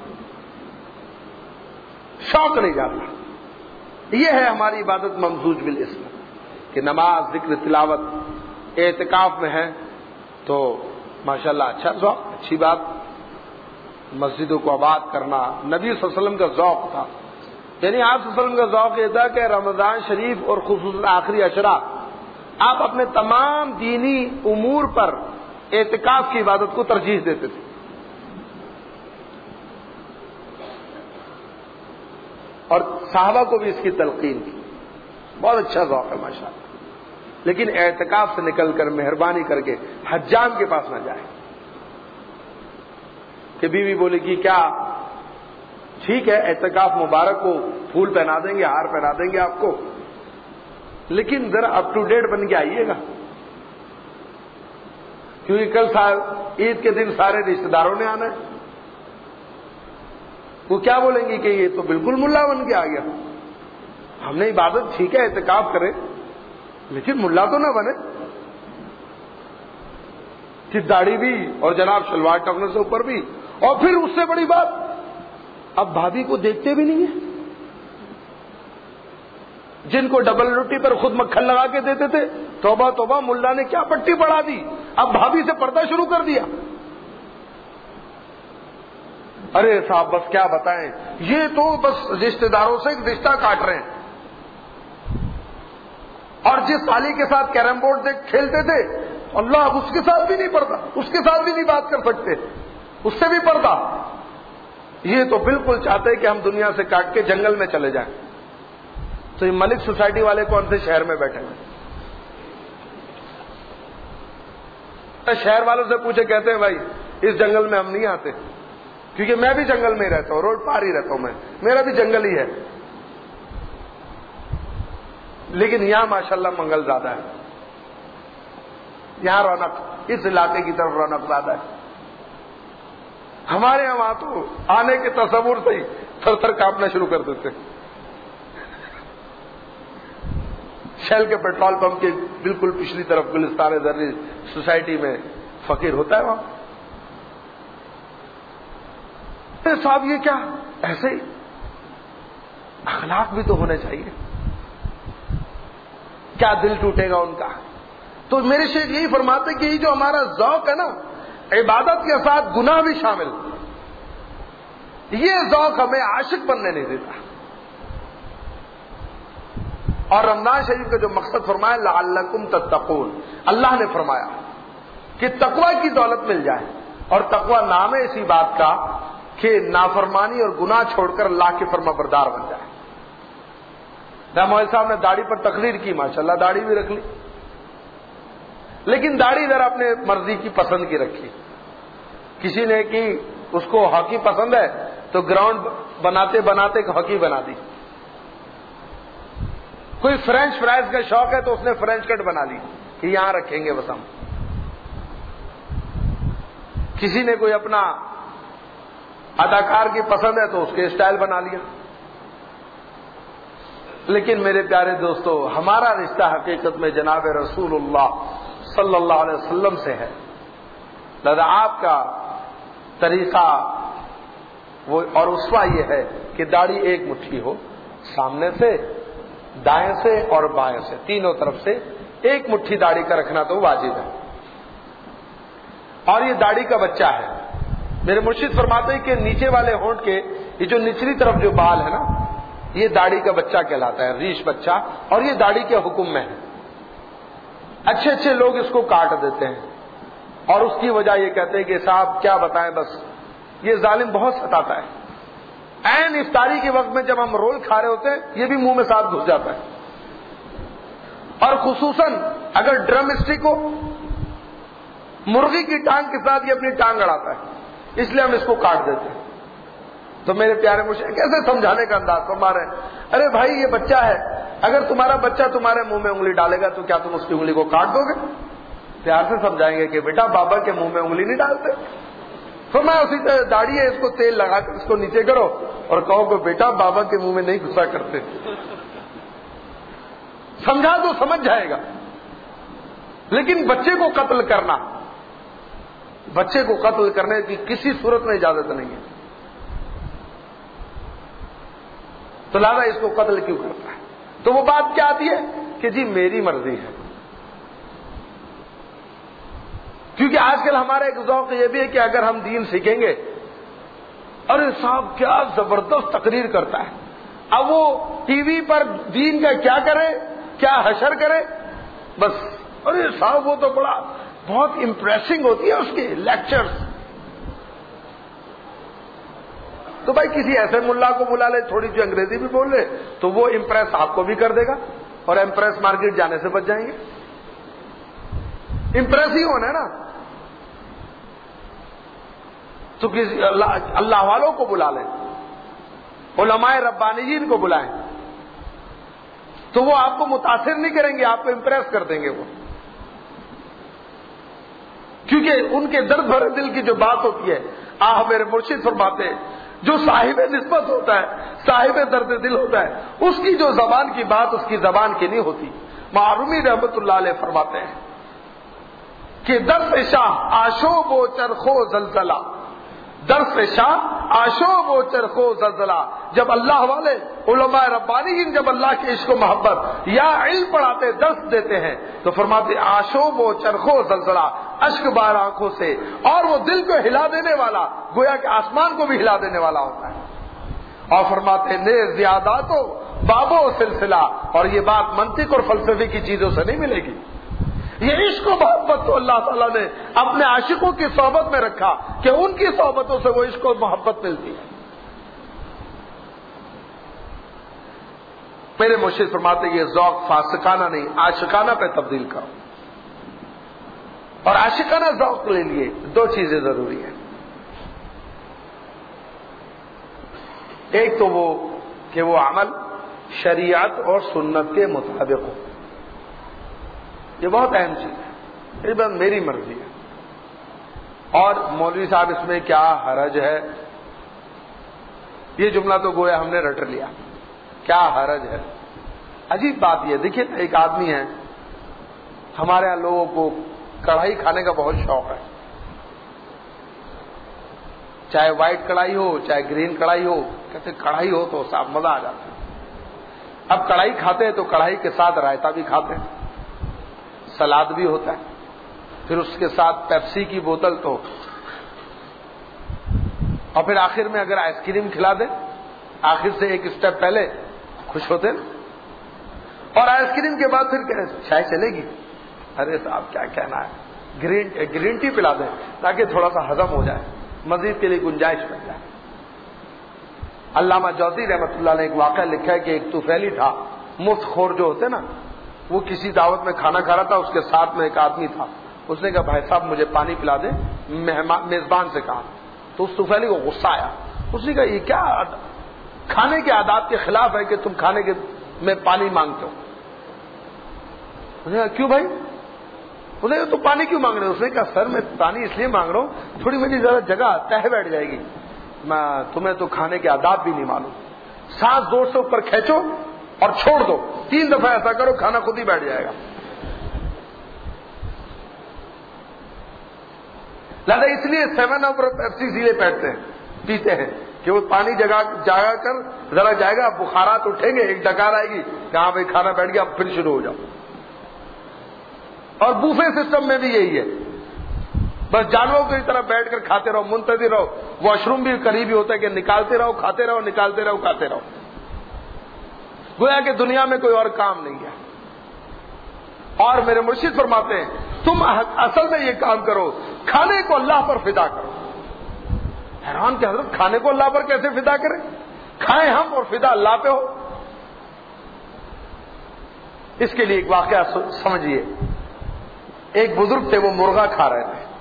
شوق نہیں جاتا. یہ ہے ہماری عبادت ممزوج بالاسم کہ نماز، ذکر، تلاوت، اعتکاف میں ہے تو ماشاءاللہ اچھا ذوق، اچھی بات. مسجدوں کو آباد کرنا نبی صلی اللہ علیہ وسلم کا ذوق تھا. یعنی آپ صلی اللہ علیہ وسلم کا ذوق یہ تھا کہ رمضان شریف اور خصوصاً آخری عشرہ آپ اپنے تمام دینی امور پر اعتکاف کی عبادت کو ترجیح دیتے تھے. اور صحابہ کو بھی اس کی تلقین کی. بہت اچھا ذوق ہے ماشاءاللہ. لیکن اعتکاف سے نکل کر مہربانی کر کے حجام کے پاس نہ جائے کہ بیوی بولے گی کیا ٹھیک ہے اعتکاف مبارک کو پھول پہنا دیں گے، ہار پہنا دیں گے آپ کو، لیکن ذرا اپ ٹو ڈیٹ بن کے آئیے گا، کیونکہ کل سال عید کے دن سارے رشتہ داروں نے آنا ہے. وہ کیا بولیں گے کہ یہ تو بالکل ملا بن کے آ گیا. ہم نے عبادت ٹھیک ہے اعتکاف کرے، لیکن ملا تو نہ بنے کہ داڑھی بھی اور جناب شلوار ٹکنے سے اوپر بھی. اور پھر اس سے بڑی بات، اب بھابھی کو دیکھتے بھی نہیں ہیں. جن کو ڈبل روٹی پر خود مکھن لگا کے دیتے تھے، توبہ توبہ ملا نے کیا پٹی پڑھا دی، اب بھابھی سے پردہ شروع کر دیا. ارے صاحب بس کیا بتائیں، یہ تو بس رشتہ داروں سے رشتہ کاٹ رہے ہیں. اور جس سالی کے ساتھ کیرم بورڈ دیکھ کھیلتے تھے، اللہ اب اس کے ساتھ بھی نہیں پڑتا، اس کے ساتھ بھی نہیں بات کر سکتے، اس سے بھی پڑتا. یہ تو بالکل چاہتے کہ ہم دنیا سے کاٹ کے جنگل میں چلے جائیں. تو یہ ملک سوسائٹی والے کون سے شہر میں بیٹھے ہیں؟ شہر والوں سے پوچھے، کہتے ہیں بھائی اس جنگل میں ہم نہیں آتے، کیونکہ میں بھی جنگل میں ہی رہتا ہوں، روڈ پار ہی رہتا ہوں، میں میرا بھی جنگل ہی ہے. لیکن یہاں ماشاءاللہ منگل زیادہ ہے، یہاں رونق، اس علاقے کی طرف رونق زیادہ ہے. ہمارے یہاں تو آنے کے تصور سے ہی تھر تھر کانپنا شروع کر دیتے. شیل کے پیٹرول پمپ کے بالکل پچھلی طرف گلستان زرعی سوسائٹی میں فقیر ہوتا ہے وہاں. صاحب یہ کیا، ایسے ہی اخلاق بھی تو ہونے چاہیے. کیا دل ٹوٹے گا ان کا. تو میرے شیخ یہی فرماتے کہ یہ جو ہمارا ذوق ہے نا، عبادت کے ساتھ گناہ بھی شامل، یہ ذوق ہمیں عاشق بننے نہیں دیتا. اور رمضان شریف کا جو مقصد فرمایا لعلکم تتقون، اللہ نے فرمایا کہ تقوی کی دولت مل جائے. اور تقوی نام ہے اسی بات کا کہ نافرمانی اور گناہ چھوڑ کر اللہ کے فرما بردار بن جائے. رحمٰ صاحب نے داڑھی پر تقریر کی، ماشاءاللہ داڑھی بھی رکھ لی، لیکن داڑھی ذرا اپنے مرضی کی پسند کی رکھی. کسی نے کی اس کو ہاکی پسند ہے تو گراؤنڈ بناتے بناتے ہاکی بنا دی. کوئی فرینچ فرائز کا شوق ہے تو اس نے فرینچ کٹ بنا لی کہ یہاں رکھیں گے بس ہم. کسی نے کوئی اپنا اداکار کی پسند ہے تو اس کے اسٹائل بنا لیا. لیکن میرے پیارے دوستو، ہمارا رشتہ حقیقت میں جناب رسول اللہ صلی اللہ علیہ وسلم سے ہے. لہذا آپ کا طریقہ وہ اور اسوہ یہ ہے کہ داڑھی ایک مٹھی ہو، سامنے سے، دائیں سے اور بائیں سے، تینوں طرف سے ایک مٹھی داڑھی کا رکھنا تو واجب ہے. اور یہ داڑھی کا بچہ ہے. میرے مرشد فرماتے ہیں کہ نیچے والے ہونٹ کے یہ جو نچلی طرف جو بال ہے نا، یہ داڑھی کا بچہ کہلاتا ہے، ریش بچہ، اور یہ داڑھی کے حکم میں ہے. اچھے اچھے لوگ اس کو کاٹ دیتے ہیں اور اس کی وجہ یہ کہتے ہیں کہ صاحب کیا بتائیں، بس یہ ظالم بہت ستاتا ہے. عین افطاری کے وقت میں جب ہم رول کھا رہے ہوتے ہیں یہ بھی منہ میں ساتھ گھس جاتا ہے. اور خصوصاً اگر ڈرم اسٹک ہو، مرغی کی ٹانگ کے ساتھ یہ اپنی ٹانگ اڑاتا ہے، اس لیے ہم اس کو کاٹ دیتے ہیں. تو میرے پیارے مجھے کیسے سمجھانے کا انداز فرما رہے ہیں، ارے بھائی یہ بچہ ہے، اگر تمہارا بچہ تمہارے منہ میں انگلی ڈالے گا تو کیا تم اس کی انگلی کو کاٹ دو گے؟ پیار سے سمجھائیں گے کہ بیٹا بابا کے منہ میں انگلی نہیں ڈالتے. تو میں اسی طرح داڑھی ہے، اس کو تیل لگا کر اس کو نیچے کرو اور کہو کہ بیٹا بابا کے منہ میں نہیں گھسا کرتے. سمجھا تو سمجھ جائے گا. لیکن بچے کو قتل کرنا، بچے کو قتل کرنے کی کسی صورت میں اجازت نہیں ہے. تو لہذا اس کو قتل کیوں کرتا ہے؟ تو وہ بات کیا آتی ہے کہ جی میری مرضی ہے. کیونکہ آج کل ہمارا ایک ذوق یہ بھی ہے کہ اگر ہم دین سیکھیں گے، ارے صاحب کیا زبردست تقریر کرتا ہے، اب وہ ٹی وی پر دین کا کیا کرے، کیا حشر کرے، بس ارے صاحب وہ تو بڑا بہت امپریسنگ ہوتی ہے اس کی لیکچرز. تو بھائی کسی ایسے ملا کو بلا لے تھوڑی سی انگریزی بھی بول لے تو وہ امپریس آپ کو بھی کر دے گا اور امپریس مارکیٹ جانے سے بچ جائیں گے. امپریس ہی ہونا ہے نا. تو کسی اللہ, اللہ والوں کو بلا لیں. علماء ربانیین کو بلائیں تو وہ آپ کو متاثر نہیں کریں گے، آپ کو امپریس کر دیں گے وہ، کیونکہ ان کے درد بھرے دل کی جو بات ہوتی ہے، آہ میرے مرشد فرماتے ہیں جو صاحب نسبت ہوتا ہے، صاحب درد دل ہوتا ہے، اس کی جو زبان کی بات اس کی زبان کی نہیں ہوتی۔ معرومی رحمت اللہ علیہ فرماتے ہیں کہ درس شاہ آشوب و چرخو زلزلہ، درس شاہ آشوب و چرخو زلزلہ، جب اللہ والے علماء ربانیین جب اللہ کے عشق و محبت یا علم پڑھاتے درس دیتے ہیں تو فرماتے آشوب و چرخو زلزلہ، اشک بار آنکھوں سے، اور وہ دل کو ہلا دینے والا، گویا کہ آسمان کو بھی ہلا دینے والا ہوتا ہے۔ اور فرماتے نے زیادات و باب و سلسلہ، اور یہ بات منطق اور فلسفے کی چیزوں سے نہیں ملے گی، یہ عشق و محبت تو اللہ تعالیٰ نے اپنے عاشقوں کی صحبت میں رکھا کہ ان کی صحبتوں سے وہ عشق و محبت ملتی ہے۔ میرے مرشد فرماتے یہ ذوق فاسقانہ نہیں، عاشقانہ پہ تبدیل کرو، اور عاشقانہ ذوق کے لیے دو چیزیں ضروری ہیں، ایک تو وہ کہ وہ عمل شریعت اور سنت کے مطابق ہو، یہ بہت اہم چیز ہے، یہ بات میری مرضی ہے، اور مولوی صاحب اس میں کیا حرج ہے، یہ جملہ تو گویا ہم نے رٹ لیا، کیا حرج ہے۔ عجیب بات یہ دیکھیے، ایک آدمی ہے ہمارے یہاں لوگوں کو کڑھائی کھانے کا بہت شوق ہے، چاہے وائٹ کڑھائی ہو چاہے گرین کڑھائی ہو، کہتے کڑھائی ہو تو صاحب مزہ آ جاتا ہے۔ اب کڑھائی کھاتے ہیں تو کڑھائی کے ساتھ رائتا بھی کھاتے ہیں، سلاد بھی ہوتا ہے، پھر اس کے ساتھ پیپسی کی بوتل تو، اور پھر آخر میں اگر آئس کریم کھلا دیں آخر سے ایک اسٹیپ پہلے، خوش ہوتے نا، اور آئس کریم کے بعد پھر کہتے چائے چلے گی، ارے صاحب کیا کہنا ہے، گرین گرین ٹی پلا دیں تاکہ تھوڑا سا ہضم ہو جائے، مزید کے لیے گنجائش بن جائے۔ علامہ جوزی رحمۃ اللہ نے ایک واقعہ لکھا ہے کہ ایک طفیلی تھا، مفت خور جو ہوتے نا، وہ کسی دعوت میں کھانا کھا رہا تھا، اس کے ساتھ میں ایک آدمی تھا، اس نے کہا بھائی صاحب مجھے پانی پلا دیں، میزبان سے کہا، تو اس طفیلی کو غصہ آیا، اس نے کہا یہ کیا کھانے کے آداب کے خلاف ہے کہ تم کھانے کے میں پانی مانگتے ہو؟ اس نے کہا کیوں بھائی؟ اس نے کہا تو پانی کیوں مانگ رہے ہو؟ اس نے کہا سر میں پانی اس لیے مانگ رہا ہوں تھوڑی میری ذرا جگہ تہ بیٹھ جائے گی، میں تمہیں تو کھانے کے آداب بھی نہیں معلوم، سانس زور سے اوپر کھینچو اور چھوڑ دو، تین دفعہ ایسا کرو کھانا خود ہی بیٹھ جائے گا۔ لہٰذا اس لیے سیون اپ اور پیپسی اس لیے پیٹتے ہیں پیتے ہیں کہ وہ پانی جگہ جگہ کر ذرا جائے گا، بخارات اٹھیں گے، ایک ڈکار آئے گی کہ ہاں بھائی کھانا بیٹھ گیا، اب پھر شروع ہو جاؤ۔ اور بوفے سسٹم میں بھی یہی ہے، بس جانوروں کی طرح بیٹھ کر کھاتے رہو، منتظر رہو، واش روم بھی قریب ہی ہوتا ہے کہ نکالتے رہو کھاتے رہو نکالتے رہو کھاتے رہو، گویا کہ دنیا میں کوئی اور کام نہیں ہے۔ اور میرے مرشد فرماتے ہیں تم اصل میں یہ کام کرو، کھانے کو اللہ پر فدا کرو۔ حیران کہ حضرت کھانے کو اللہ پر کیسے فدا کریں؟ کھائیں ہم اور فدا اللہ پہ ہو۔ اس کے لیے ایک واقعہ سمجھیے، ایک بزرگ تھے، وہ مرغا کھا رہے تھے،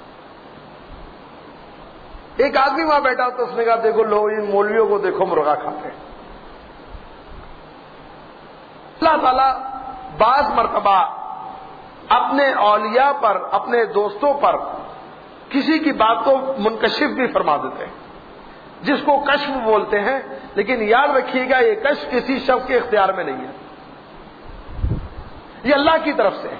ایک آدمی وہاں بیٹھا تو اس نے کہا دیکھو لو ان مولویوں کو دیکھو مرغا کھاتے ہیں۔ اللہ تعالیٰ بعض مرتبہ اپنے اولیاء پر اپنے دوستوں پر کسی کی بات کو منکشف بھی فرما دیتے ہیں، جس کو کشف بولتے ہیں، لیکن یاد رکھیے گا یہ کشف کسی شخص کے اختیار میں نہیں ہے، یہ اللہ کی طرف سے ہے۔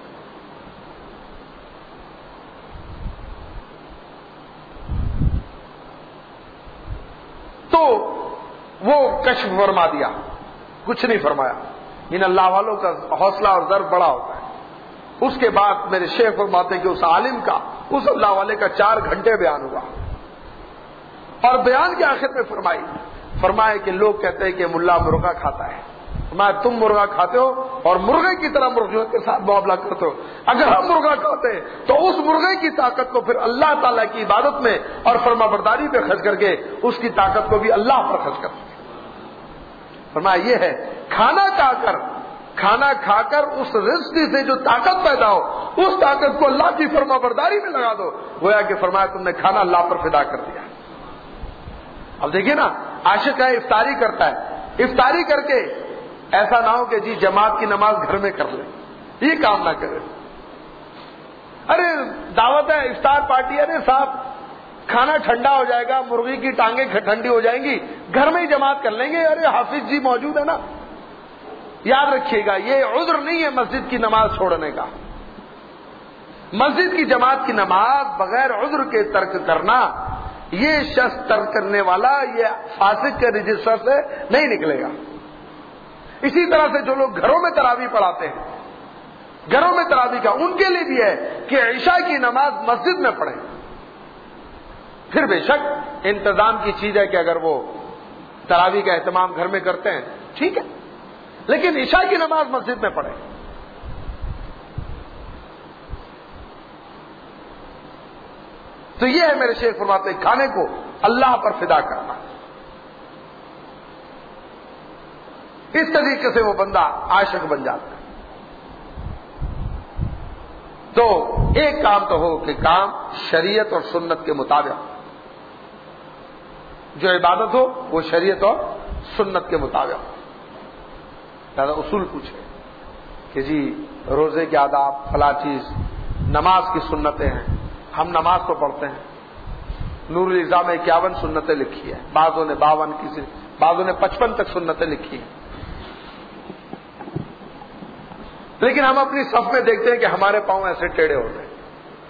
تو وہ کشف فرما دیا، کچھ نہیں فرمایا۔ ان اللہ والوں کا حوصلہ اور ضرب بڑا ہوتا ہے۔ اس کے بعد میرے شیخ فرماتے ہیں کہ اس عالم کا، اس اللہ والے کا چار گھنٹے بیان ہوا، اور بیان کے آخر میں فرمائی فرمائے کہ لوگ کہتے ہیں کہ ملا مرغا کھاتا ہے، فرمایا تم مرغا کھاتے ہو اور مرغے کی طرح مرغیوں کے ساتھ معاملہ کرتے ہو۔ اگر ہم مرغا کھاتے ہیں تو اس مرغے کی طاقت کو پھر اللہ تعالیٰ کی عبادت میں اور فرما برداری پہ خرچ کر کے اس کی طاقت کو بھی اللہ پر خرچ کرتے ہیں۔ فرمایا یہ ہے کھانا کھا کر کھانا کھا کر اس رزق سے جو طاقت پیدا ہو اس طاقت کو اللہ کی فرما برداری میں لگا دو، گویا کہ فرمایا تم نے کھانا اللہ پر فدا کر دیا۔ اب دیکھیے نا عاشق ہے افطاری کرتا ہے، افطاری کر کے ایسا نہ ہو کہ جی جماعت کی نماز گھر میں کر لیں، یہ کام نہ کرے۔ ارے دعوت ہے، افطار پارٹی، ارے صاحب کھانا ٹھنڈا ہو جائے گا، مرغی کی ٹانگیں ٹھنڈی ہو جائیں گی، گھر میں ہی جماعت کر لیں گے، ارے حافظ جی موجود ہے نا۔ یاد رکھیے گا یہ عذر نہیں ہے مسجد کی نماز چھوڑنے کا۔ مسجد کی جماعت کی نماز بغیر عذر کے ترک کرنا، یہ شخص ترک کرنے والا یہ فاسق کے رجسٹر سے نہیں نکلے گا۔ اسی طرح سے جو لوگ گھروں میں تراویح پڑھاتے ہیں، گھروں میں تراویح کا ان کے لیے بھی ہے کہ عشاء کی نماز مسجد میں پڑھیں۔ پھر بے شک انتظام کی چیز ہے کہ اگر وہ تراویح کا اہتمام گھر میں کرتے ہیں ٹھیک ہے، لیکن عشاء کی نماز مسجد میں پڑھیں۔ تو یہ ہے میرے شیخ فرماتے ہیں کھانے کو اللہ پر فدا کرنا۔ اس طریقے سے وہ بندہ عاشق بن جاتا ہے۔ تو ایک کام تو ہو کہ کام شریعت اور سنت کے مطابق، جو عبادت ہو وہ شریعت اور سنت کے مطابق۔ زیادہ اصول پوچھے کہ جی روزے کے آداب فلاں چیز، نماز کی سنتیں ہیں، ہم نماز تو پڑھتے ہیں، نور الازام میں اکیاون سنتیں لکھی ہیں، بعضوں نے باون، کسی بعضوں نے پچپن تک سنتیں لکھی ہیں، لیکن ہم اپنی صف میں دیکھتے ہیں کہ ہمارے پاؤں ایسے ٹیڑھے ہوتے ہیں،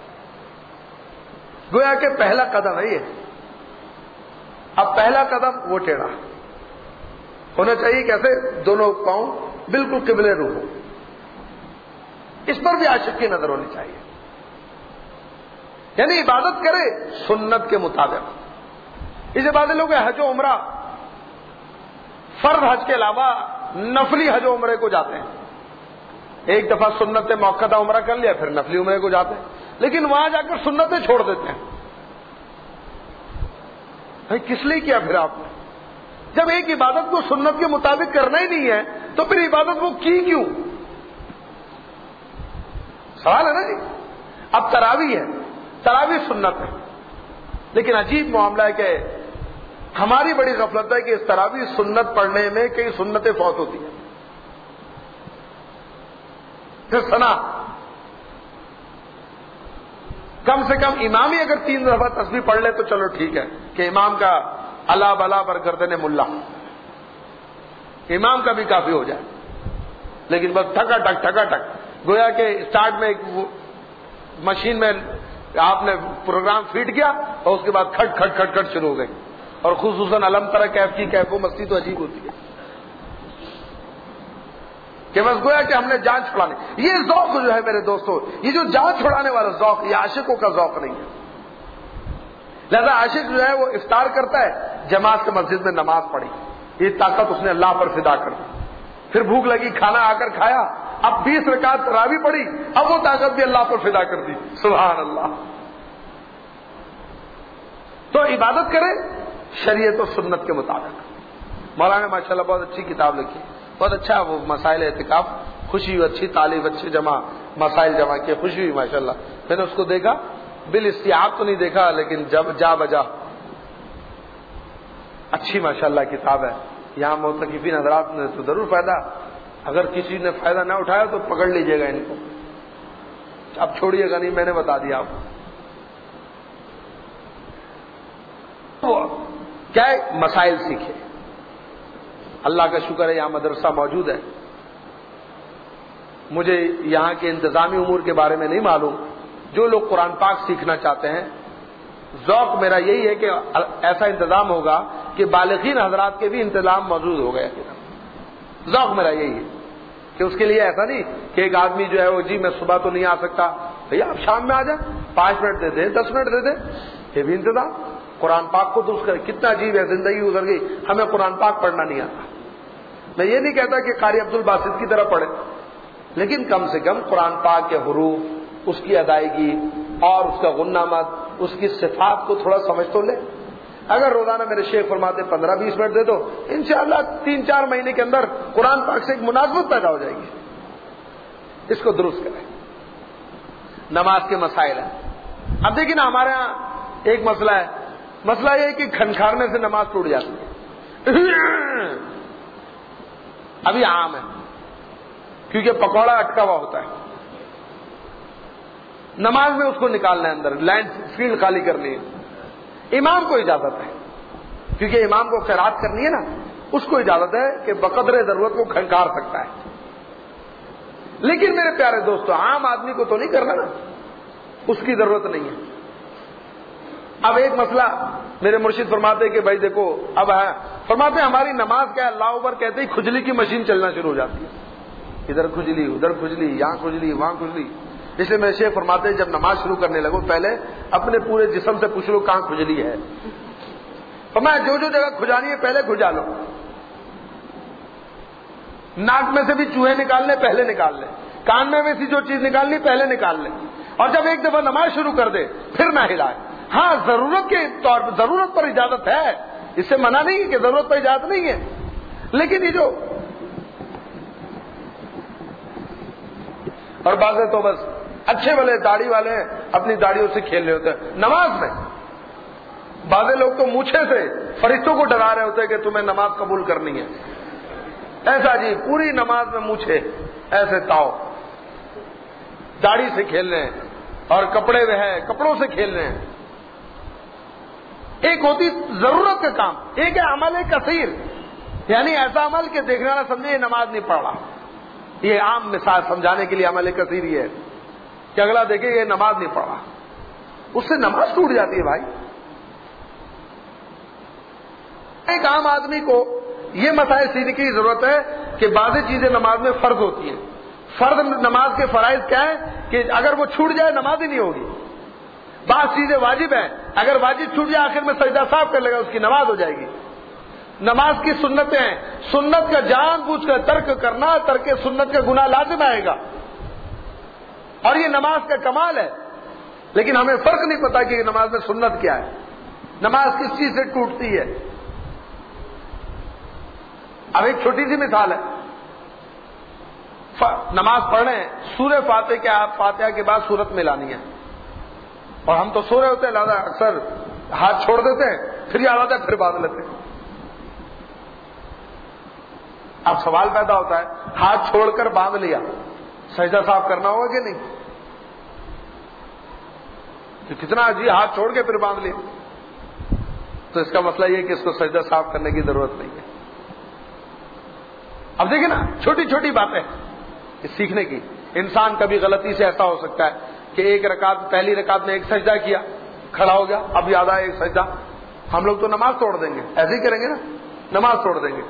گویا کہ پہلا قدم ہے یہ، اب پہلا قدم وہ ٹیڑھا ہونا چاہیے، کیسے دونوں پاؤں بالکل قبلے رو ہو، اس پر بھی عاشق کی نظر ہونی چاہیے، یعنی عبادت کرے سنت کے مطابق۔ اس عبادت لوگ حج و عمرہ فرض حج کے علاوہ نفلی حج و عمرے کو جاتے ہیں، ایک دفعہ سنت موقعہ عمرہ کر لیا پھر نفلی عمرے کو جاتے ہیں، لیکن وہاں جا کر سنتیں چھوڑ دیتے ہیں۔ بھائی کس لیے کیا پھر آپ نے؟ جب ایک عبادت کو سنت کے مطابق کرنا ہی نہیں ہے تو پھر عبادت وہ کی کیوں؟ سوال ہے نا جی۔ اب تراویح ہے، تراویح سنت ہے، لیکن عجیب معاملہ ہے کہ ہماری بڑی غفلت ہے کہ اس تراویح سنت پڑھنے میں کئی سنتیں فوت ہوتی ہیں۔ پھر ثنا، کم سے کم امام ہی اگر تین دفعہ تسبیح پڑھ لے تو چلو ٹھیک ہے کہ امام کا اللہ بلا بر گردن ملا، امام کا بھی کافی ہو جائے، لیکن بس ٹھکا ٹک ٹھکا ٹک، گویا کہ اسٹارٹ میں ایک مشین میں آپ نے پروگرام فیڈ کیا اور اس کے بعد کھٹ کھٹ کھٹ کھٹ شروع ہو گئی، اور خصوصاً علم ترا کیف کی کیف و مستی تو عجیب ہوتی ہے کہ بس گویا کہ ہم نے جان چھڑانے، یہ ذوق جو ہے میرے دوستو، یہ جو جان چھڑانے والا ذوق، یہ عاشقوں کا ذوق نہیں ہے۔ لہذا عاشق جو ہے وہ افطار کرتا ہے، جماعت سے مسجد میں نماز پڑھی، یہ طاقت اس نے اللہ پر فدا کر دی، پھر بھوک لگی کھانا آ کر کھایا، اب بیس رکعت تراویح پڑھی، اب وہ طاقت بھی اللہ پر فدا کر دی، سبحان اللہ۔ تو عبادت کرے شریعت و سنت کے مطابق۔ مولانا نے ماشاء اللہ بہت اچھی کتاب لکھی، بہت اچھا وہ مسائل اعتکاف، خوشی ہوئی، اچھی تعلیم، اچھے جمع مسائل جمع کیے، خوشی ہوئی ماشاء اللہ۔ میں نے اس کو دیکھا، بال استیعاب تو نہیں دیکھا لیکن جب جا بجا اچھی ماشاء اللہ کتاب ہے۔ یہاں معتکفین حضرات نے تو ضرور فائدہ، اگر کسی نے فائدہ نہ اٹھایا تو پکڑ لیجیے گا ان کو، اب چھوڑیے گا نہیں، میں نے بتا دیا آپ کو۔ کیا مسائل سیکھے، اللہ کا شکر ہے یہاں مدرسہ موجود ہے، مجھے یہاں کے انتظامی امور کے بارے میں نہیں معلوم، جو لوگ قرآن پاک سیکھنا چاہتے ہیں، ذوق میرا یہی ہے کہ ایسا انتظام ہوگا کہ بالغین حضرات کے بھی انتظام موجود ہو گئے، ذوق میرا یہی ہے کہ اس کے لیے ایسا نہیں کہ ایک آدمی جو ہے وہ جی میں صبح تو نہیں آ سکتا، بھیا آپ شام میں آ جائیں، پانچ منٹ دے دیں، دس منٹ دے دیں، یہ بھی انتظام۔ قرآن پاک کو درست کرے، کتنا عجیب ہے، زندگی گزر گئی ہمیں قرآن پاک پڑھنا نہیں آتا۔ میں یہ نہیں کہتا کہ قاری عبد الباسط کی طرح پڑھے، لیکن کم سے کم قرآن پاک کے حروف، اس کی ادائیگی اور اس کا غنامت، اس کی صفات کو تھوڑا سمجھ تو لے۔ اگر روزانہ میرے شیخ فرماتے پندرہ بیس منٹ دے دو، انشاءاللہ تین چار مہینے کے اندر قرآن پاک سے ایک مناسبت پیدا ہو جائے گی۔ اس کو درست کریں۔ نماز کے مسائل ہیں، اب دیکھیں نا ہمارے ہاں ایک مسئلہ ہے، مسئلہ یہ ہے کہ کھنکھارنے سے نماز ٹوٹ جاتی ہے، ابھی عام ہے کیونکہ پکوڑا اٹکا ہوا ہوتا ہے. نماز میں اس کو نکالنا ہے اندر, لینڈ فیلڈ خالی کرنی ہے. امام کو اجازت ہے کیونکہ امام کو خیرات کرنی ہے نا, اس کو اجازت ہے کہ بقدر ضرورت کو کھنکار سکتا ہے. لیکن میرے پیارے دوستو, عام آدمی کو تو نہیں کرنا نا, اس کی ضرورت نہیں ہے. اب ایک مسئلہ میرے مرشد فرماتے ہیں کہ بھائی دیکھو اب ہے, فرماتے ہیں ہماری نماز کیا ہے, اللہ اکبر کہتے ہی کھجلی کی مشین چلنا شروع ہو جاتی ہے. ادھر کھجلی, ادھر کھجلی, یہاں کھجلی, وہاں کھجلی. اس لیے میرے شیخ فرماتے ہیں جب نماز شروع کرنے لگو پہلے اپنے پورے جسم سے پوچھ لو کہاں کھجلی ہے. فرمایا جو جو جگہ کھجانی ہے پہلے کھجا لو. ناک میں سے بھی چوہے نکالنے پہلے نکال لیں, کان میں ویسی جو چیز نکالنی پہلے نکال لیں, اور جب ایک دفعہ نماز شروع کر دے پھر نہ ہلائے. ہاں ضرورت کے طور پر, ضرورت پر اجازت ہے, اس سے منع نہیں ہے کہ ضرورت پر اجازت نہیں ہے. لیکن یہ جو اور بعض تو بس اچھے والے داڑھی والے اپنی داڑھیوں سے کھیل رہے ہوتے ہیں نماز میں. بعض لوگ تو مونچھے سے فرشتوں کو ڈرا رہے ہوتے ہیں کہ تمہیں نماز قبول کرنی ہے. ایسا جی پوری نماز میں مونچھے ایسے تاؤ, داڑھی سے کھیل رہے ہیں اور کپڑے میں ہیں کپڑوں سے کھیل رہے ہیں. ایک ہوتی ضرورت کا کام, ایک ہے عمل کثیر, یعنی ایسا عمل کہ دیکھنے والا سمجھے یہ نماز نہیں پڑھ رہا. یہ عام مثال سمجھانے کے لیے عمل کثیر یہ ہے کہ اگلا دیکھے یہ نماز نہیں پڑھ رہا, اس سے نماز ٹوٹ جاتی ہے بھائی. ایک عام آدمی کو یہ مسائل سیکھنے کی ضرورت ہے کہ بعض چیزیں نماز میں فرض ہوتی ہیں. فرض نماز کے فرائض کیا ہے کہ اگر وہ چھوٹ جائے نماز ہی نہیں ہوگی. بعض چیزیں واجب ہیں, اگر واجب چھوٹ جائے آخر میں سجدہ صاف کر لے گا اس کی نماز ہو جائے گی. نماز کی سنتیں ہیں, سنت کا جان بوجھ کر ترک کرنا, ترک سنت کا گناہ لازم آئے گا, اور یہ نماز کا کمال ہے. لیکن ہمیں فرق نہیں پتا کہ نماز میں سنت کیا ہے, نماز کس چیز سے ٹوٹتی ہے. اب ایک چھوٹی سی مثال ہے, نماز پڑھ رہے ہیں, سورہ فاتحہ کے فاتحہ کے بعد سورت ملانی ہے, اور ہم تو سو رہے ہوتے ہیں لہذا اکثر ہاتھ چھوڑ دیتے ہیں, پھر یاد آتا ہے پھر باندھ لیتے ہیں. اب سوال پیدا ہوتا ہے ہاتھ چھوڑ کر باندھ لیا, سجدہ صاف کرنا ہوگا کہ نہیں؟ تو کتنا عجیب, ہاتھ چھوڑ کے پھر باندھ لیا. تو اس کا مسئلہ یہ کہ اس کو سجدہ صاف کرنے کی ضرورت نہیں ہے. اب دیکھیں نا چھوٹی چھوٹی باتیں سیکھنے کی. انسان کبھی غلطی سے ایسا ہو سکتا ہے کہ ایک رکعت, پہلی رکعت میں ایک سجدہ کیا, کھڑا ہو گیا, اب یاد آیا ایک سجدہ. ہم لوگ تو نماز توڑ دیں گے, ایسے ہی کریں گے نا, نماز توڑ دیں گے.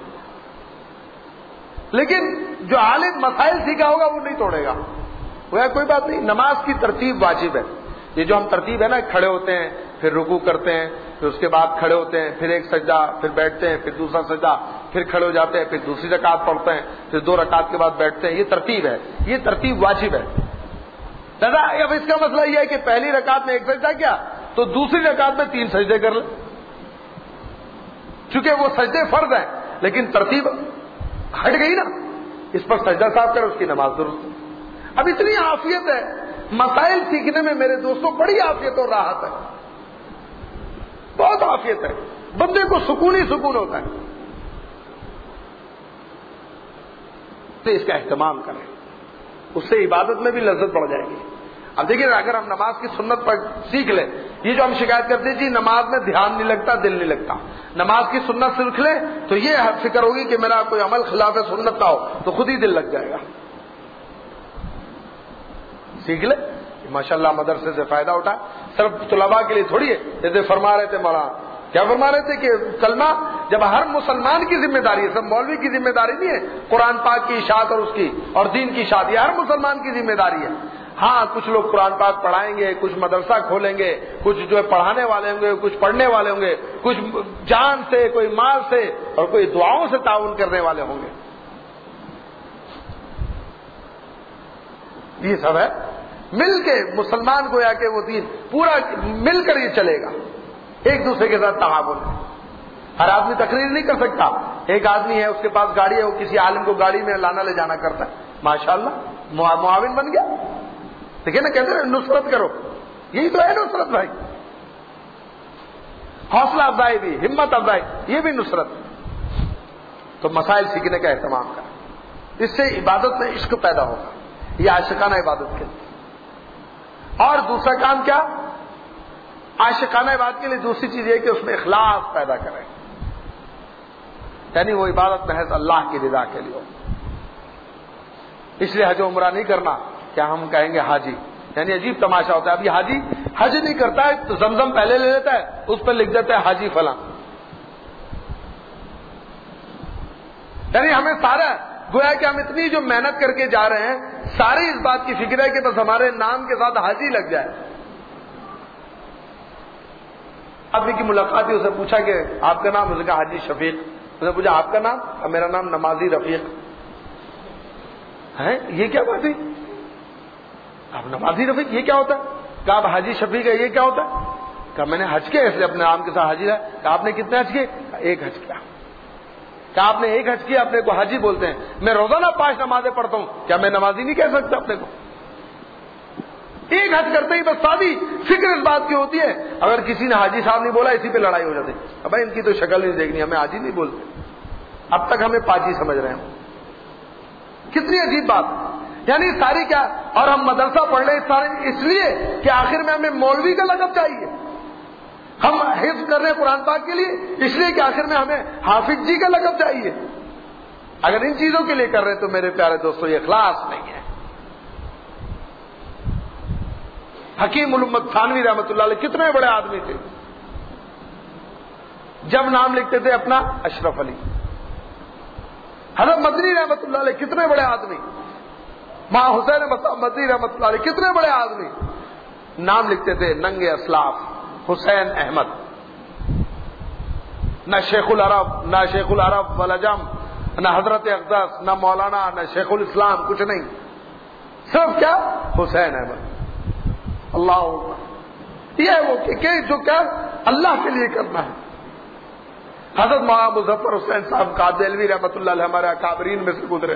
لیکن جو عالم مسائل سیکھا ہوگا وہ نہیں توڑے گا. وہ کوئی بات نہیں, نماز کی ترتیب واجب ہے. یہ جو ہم ترتیب ہے نا, کھڑے ہوتے ہیں پھر رکوع کرتے ہیں, پھر اس کے بعد کھڑے ہوتے ہیں, پھر ایک سجدہ, پھر بیٹھتے ہیں, پھر دوسرا سجدہ, پھر کھڑے ہو جاتے ہیں, پھر دوسری رکعت پڑھتے ہیں, پھر دو رکعت کے بعد بیٹھتے ہیں. یہ ترتیب ہے, یہ ترتیب واجب ہے. دادا اب اس کا مسئلہ یہ ہے کہ پہلی رکعت میں ایک سجدہ کیا تو دوسری رکعت میں تین سجدے کر لیں, چونکہ وہ سجدے فرض ہیں, لیکن ترتیب ہٹ گئی نا, اس پر سجدہ صاف کر, اس کی نماز درست. اب اتنی عافیت ہے مسائل سیکھنے میں میرے دوستوں, بڑی عافیت اور راحت ہے, بہت عافیت ہے, بندے کو سکون ہی سکون ہوتا ہے. تو اس کا اہتمام کریں, اس سے عبادت میں بھی لذت بڑھ جائے گی. اب دیکھیے اگر ہم نماز کی سنت پر سیکھ لیں, یہ جو ہم شکایت کرتے ہیں جی نماز میں دھیان نہیں لگتا, دل نہیں لگتا, نماز کی سنت سیکھ لیں تو یہ فکر ہوگی کہ میرا کوئی عمل خلاف سنت نہ ہو, تو خود ہی دل لگ جائے گا. سیکھ لیں, ماشاءاللہ مدرسے سے فائدہ اٹھا. صرف طلباء کے لیے تھوڑی ہے, جیسے فرما رہے تھے مولانا, کیا فرما رہے تھے کہ کلمہ جب ہر مسلمان کی ذمہ داری ہے, سب مولوی کی ذمہ داری نہیں ہے, قرآن پاک کی اشاعت اور اس کی اور دین کی اشاعت یہ ہر مسلمان کی ذمہ داری ہے. ہاں کچھ لوگ قرآن پاک پڑھائیں گے, کچھ مدرسہ کھولیں گے, کچھ جو ہے پڑھانے والے ہوں گے, کچھ پڑھنے والے ہوں گے, کچھ جان سے, کوئی مال سے, اور کوئی دعاؤں سے تعاون کرنے والے ہوں گے. یہ سب ہے مل کے مسلمان کو, یا کہ وہ دین پورا مل کر یہ چلے گا, ایک دوسرے کے ساتھ تعاون. ہر آدمی تقریر نہیں کر سکتا. ایک آدمی ہے اس کے پاس گاڑی ہے, وہ کسی عالم کو گاڑی میں لانا لے جانا کرتا ہے, ماشاءاللہ معاون بن گیا. دیکھیں نا کہتے ہیں نصرت کرو, یہی تو ہے نصرت بھائی. حوصلہ افزائی بھی, ہمت افزائی, یہ بھی نصرت. تو مسائل سیکھنے کا اہتمام کریں. اس سے عبادت میں عشق پیدا ہوگا, یہ عاشقانہ عبادت کے لیے. اور دوسرا کام کیا؟ عاشقانہ عبادت کے لیے دوسری چیز یہ کہ اس میں اخلاص پیدا کریں, یعنی وہ عبادت محض اللہ کی رضا کے لیے ہو. اس لیے حج و عمرہ نہیں کرنا کیا ہم کہیں گے حاجی, یعنی عجیب تماشا ہوتا ہے. اب یہ حاجی حج نہیں کرتا ہے تو زمزم پہلے لے لیتا ہے, اس پر لکھ دیتا ہے حاجی فلاں. یعنی ہمیں سارا گویا کہ ہم اتنی جو محنت کر کے جا رہے ہیں, ساری اس بات کی فکر ہے کہ بس ہمارے نام کے ساتھ حاجی لگ جائے. ابھی کی ملاقات ہوئی, اسے پوچھا کہ آپ کا نام؟ اس نے کہا حاجی شفیق. اس نے پوچھا آپ کا نام؟ میرا نام نمازی رفیق ہے. یہ کیا بات ہے؟ آپ نمازی رفیق, یہ کیا ہوتا ہے؟ کہا آپ حاجی شفیق ہے, یہ کیا ہوتا ہے؟ کہا میں نے حج کیا, اس لیے اپنے نام کے ساتھ حاجی ہے. کہا آپ نے کتنے حج کیے؟ ایک حج کیا. کہا آپ نے ایک حج کیا, اپنے کو حاجی بولتے ہیں. میں روزانہ پانچ نمازیں پڑھتا ہوں, کیا میں نمازی نہیں کہہ سکتا اپنے کو؟ ایک حج کرتے ہی بس ساری فکر اس بات کی ہوتی ہے. اگر کسی نے حاجی صاحب نہیں بولا, اسی پہ لڑائی ہو جاتی. اب ان کی تو شکل نہیں دیکھنی, ہمیں حاجی نہیں بولتے. اب تک ہمیں پاجی سمجھ رہے ہیں. کتنی عجیب بات. یعنی ساری کیا, اور ہم مدرسہ پڑھ رہے سارے اس لیے کہ آخر میں ہمیں مولوی کا لقب چاہیے. ہم حفظ کر رہے ہیں قرآن پاک کے لیے, اس لیے کہ آخر میں ہمیں حافظ جی کا لقب چاہیے. اگر ان چیزوں کے لیے کر رہے تو میرے پیارے دوستو یہ اخلاص نہیں ہے. حکیم الامت تھانوی رحمۃ اللہ علیہ کتنے بڑے آدمی تھے. جب نام لکھتے تھے اپنا اشرف علی. حضرت مدنی رحمۃ اللہ علیہ کتنے بڑے آدمی. ماں حسین مدنی رحمۃ اللہ علیہ کتنے بڑے آدمی. نام لکھتے تھے ننگے اسلاف حسین احمد. نہ شیخ العرب, نہ شیخ العرب والعجم, نہ حضرت اقدس, نہ مولانا, نہ شیخ الاسلام, کچھ نہیں. صرف کیا حسین احمد. اللہ یہ وہ کہ جو کیا اللہ کے لیے کرنا ہے. حضرت مولانا مظفر حسین صاحب قادیلوی رحمۃ اللہ علیہ ہمارے اکابرین میں سے گزرے.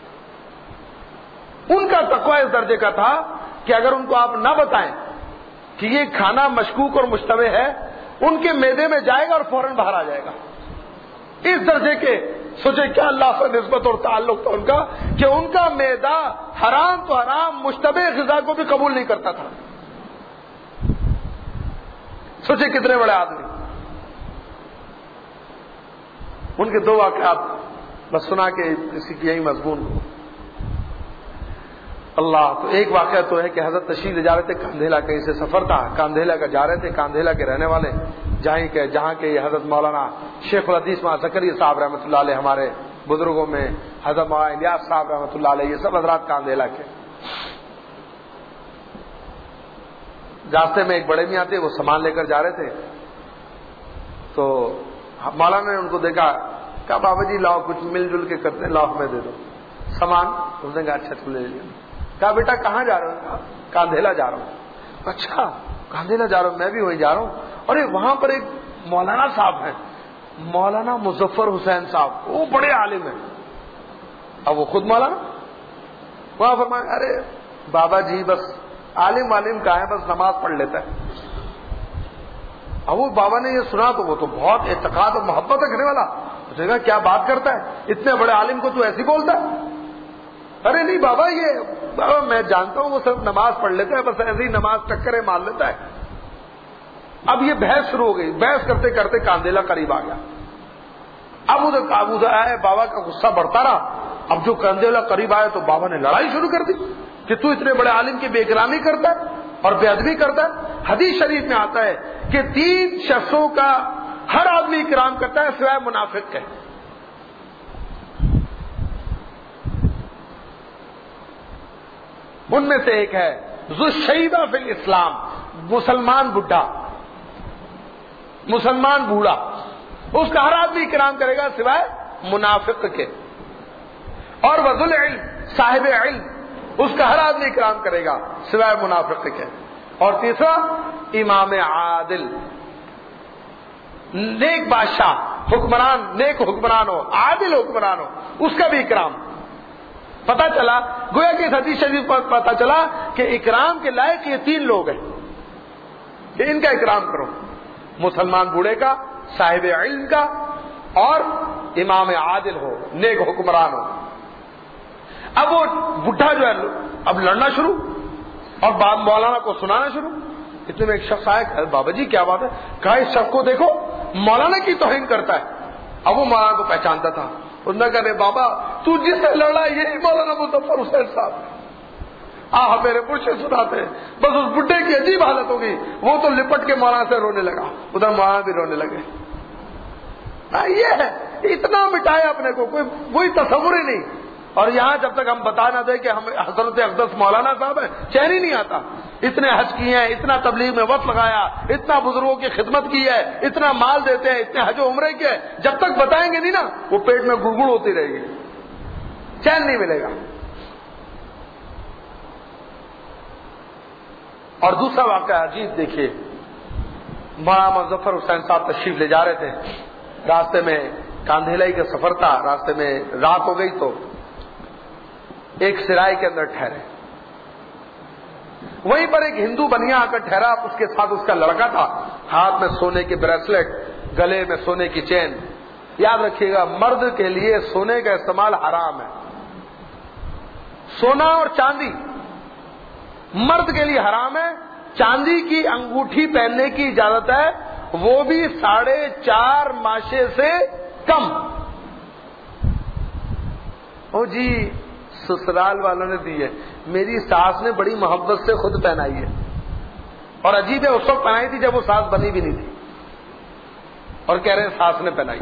ان کا تقوی اس درجے کا تھا کہ اگر ان کو آپ نہ بتائیں کہ یہ کھانا مشکوک اور مشتبہ ہے, ان کے معدے میں جائے گا اور فوراً باہر آ جائے گا. اس درجے کے سوچے کیا اللہ سے نسبت اور تعلق تھا ان کا کہ ان کا معدہ حرام تو حرام مشتبہ غذا کو بھی قبول نہیں کرتا تھا. سوچے کتنے بڑے آدمی. ان کے دو واقعات بس سنا کے کسی کی یہی مضمون کو. اللہ تو ایک واقعہ تو ہے کہ حضرت تشریف لے جا رہے تھے کاندھیلا, کہیں سے سفر تھا, کاندھیلا کا جا رہے تھے. کاندھیلا کے رہنے والے جہاں کے جہاں کے یہ حضرت مولانا شیخ الحدیث مولانا زکریا صاحب رحمۃ اللہ علیہ, ہمارے بزرگوں میں حضرت مولانا الیاس صاحب رحمۃ اللہ علیہ, یہ سب حضرات کاندھیلا کے. راستے میں ایک بڑے میاں تھے, وہ سامان لے کر جا رہے تھے. تو مولانا نے ان کو دیکھا, کہا بابا جی لاؤ کچھ مل جل کے کرتے ہیں, لاؤ ہمیں دے دو سامان. اس نے کہا اچھا تو لے لیا. کہا بیٹا کہاں جا رہے ہو؟ کاندھیلا جا رہا ہوں. اچھا کاندھیلا جا رہا ہوں, میں بھی وہیں جا رہا ہوں. اور وہاں پر ایک مولانا صاحب ہیں, مولانا مظفر حسین صاحب, وہ بڑے عالم ہیں. اب وہ خود مولانا وہاں فرمایا ارے بابا جی بس عالم عالم کا ہے, بس نماز پڑھ لیتا ہے. اب وہ بابا نے یہ سنا تو وہ تو بہت اعتقاد اور محبت رکھنے والا. اس نے کہا کیا بات کرتا ہے, اتنے بڑے عالم کو تو ایسی بولتا ہے؟ ارے نہیں بابا, یہ بابا میں جانتا ہوں وہ صرف نماز پڑھ لیتا ہے, بس ایسی نماز ٹکرے مار لیتا ہے. اب یہ بحث شروع ہو گئی. بحث کرتے کرتے کاندھیلا قریب آ گیا. اب ادھر قابو آئے, بابا کا غصہ بڑھتا رہا. اب جو کاندھیلا قریب آئے تو بابا نے لڑائی شروع کر دی کہ تو اتنے بڑے عالم کی بے احترامی کرتا ہے اور بے ادبی کرتا ہے. حدیث شریف میں آتا ہے کہ تین شخصوں کا ہر آدمی اکرام کرتا ہے سوائے منافق کے. ان میں سے ایک ہے ذو شیبہ فی الاسلام, مسلمان بڈھا, مسلمان بوڑھا, اس کا ہر آدمی اکرام کرے گا سوائے منافق کے. اور وذو العلم, صاحب علم, اس کا ہر آدمی اکرام کرے گا سوائے منافق کے. اور تیسرا امام عادل, نیک بادشاہ, حکمران, نیک حکمران ہو, عادل حکمران ہو, اس کا بھی اکرام. پتا چلا گویا کہ اس حدیث شریف پر پتا چلا کہ اکرام کے لائق یہ تین لوگ ہیں کہ ان کا اکرام کرو. مسلمان بوڑھے کا, صاحب علم کا, اور امام عادل ہو، نیک حکمران ہو. اب وہ بڈھا جو ہے اب لڑنا شروع اور باب مولانا کو سنانا شروع. اتنے میں ایک شخص آیا کہ بابا جی کیا بات ہے؟ کہا اس شخص کو دیکھو مولانا کی توہین کرتا ہے. اب وہ مولانا کو پہچانتا تھا. اس نے کہا بابا تو جس سے لڑا یہی مولانا مظفر حسین صاحب. آہ میرے مرشد سناتے ہیں. بس اس بڈھے کی عجیب حالت ہو گئی، وہ تو لپٹ کے مولانا سے رونے لگا، ادھر مولانا بھی رونے لگے. یہ ہے اتنا مٹایا اپنے کو، کوئی وہی تصور ہی نہیں. اور یہاں جب تک ہم بتا نہ دیں کہ ہم حضرت اقدس مولانا صاحب ہیں، چین ہی نہیں آتا. اتنے حج کیے ہیں، اتنا تبلیغ میں وقت لگایا، اتنا بزرگوں کی خدمت کی ہے، اتنا مال دیتے ہیں، اتنے حج و عمرے کے، جب تک بتائیں گے نہیں نا وہ پیٹ میں گڑگڑ ہوتی رہے گی، چین نہیں ملے گا. اور دوسرا واقعہ عجیب دیکھیے، مولانا مظفر حسین صاحب تشریف لے جا رہے تھے. راستے میں کاندھیلائی کا سفر تھا، راستے میں رات ہو گئی تو ایک سرائے کے اندر ٹھہرے. وہیں پر ایک ہندو بنیا آ کر ٹھہرا، اس کے ساتھ اس کا لڑکا تھا، ہاتھ میں سونے کے بریسلٹ، گلے میں سونے کی چین. یاد رکھیے گا مرد کے لیے سونے کا استعمال حرام ہے. سونا اور چاندی مرد کے لیے حرام ہے. چاندی کی انگوٹھی پہننے کی اجازت ہے، وہ بھی ساڑھے چار ماشے سے کم. او جی سسرال والوں نے دی ہے، میری ساس نے بڑی محبت سے خود پہنائی ہے. اور عجیب ہے اس وقت پہنائی تھی جب وہ ساس بنی بھی نہیں تھی، اور کہہ رہے ہیں ساس نے پہنائی.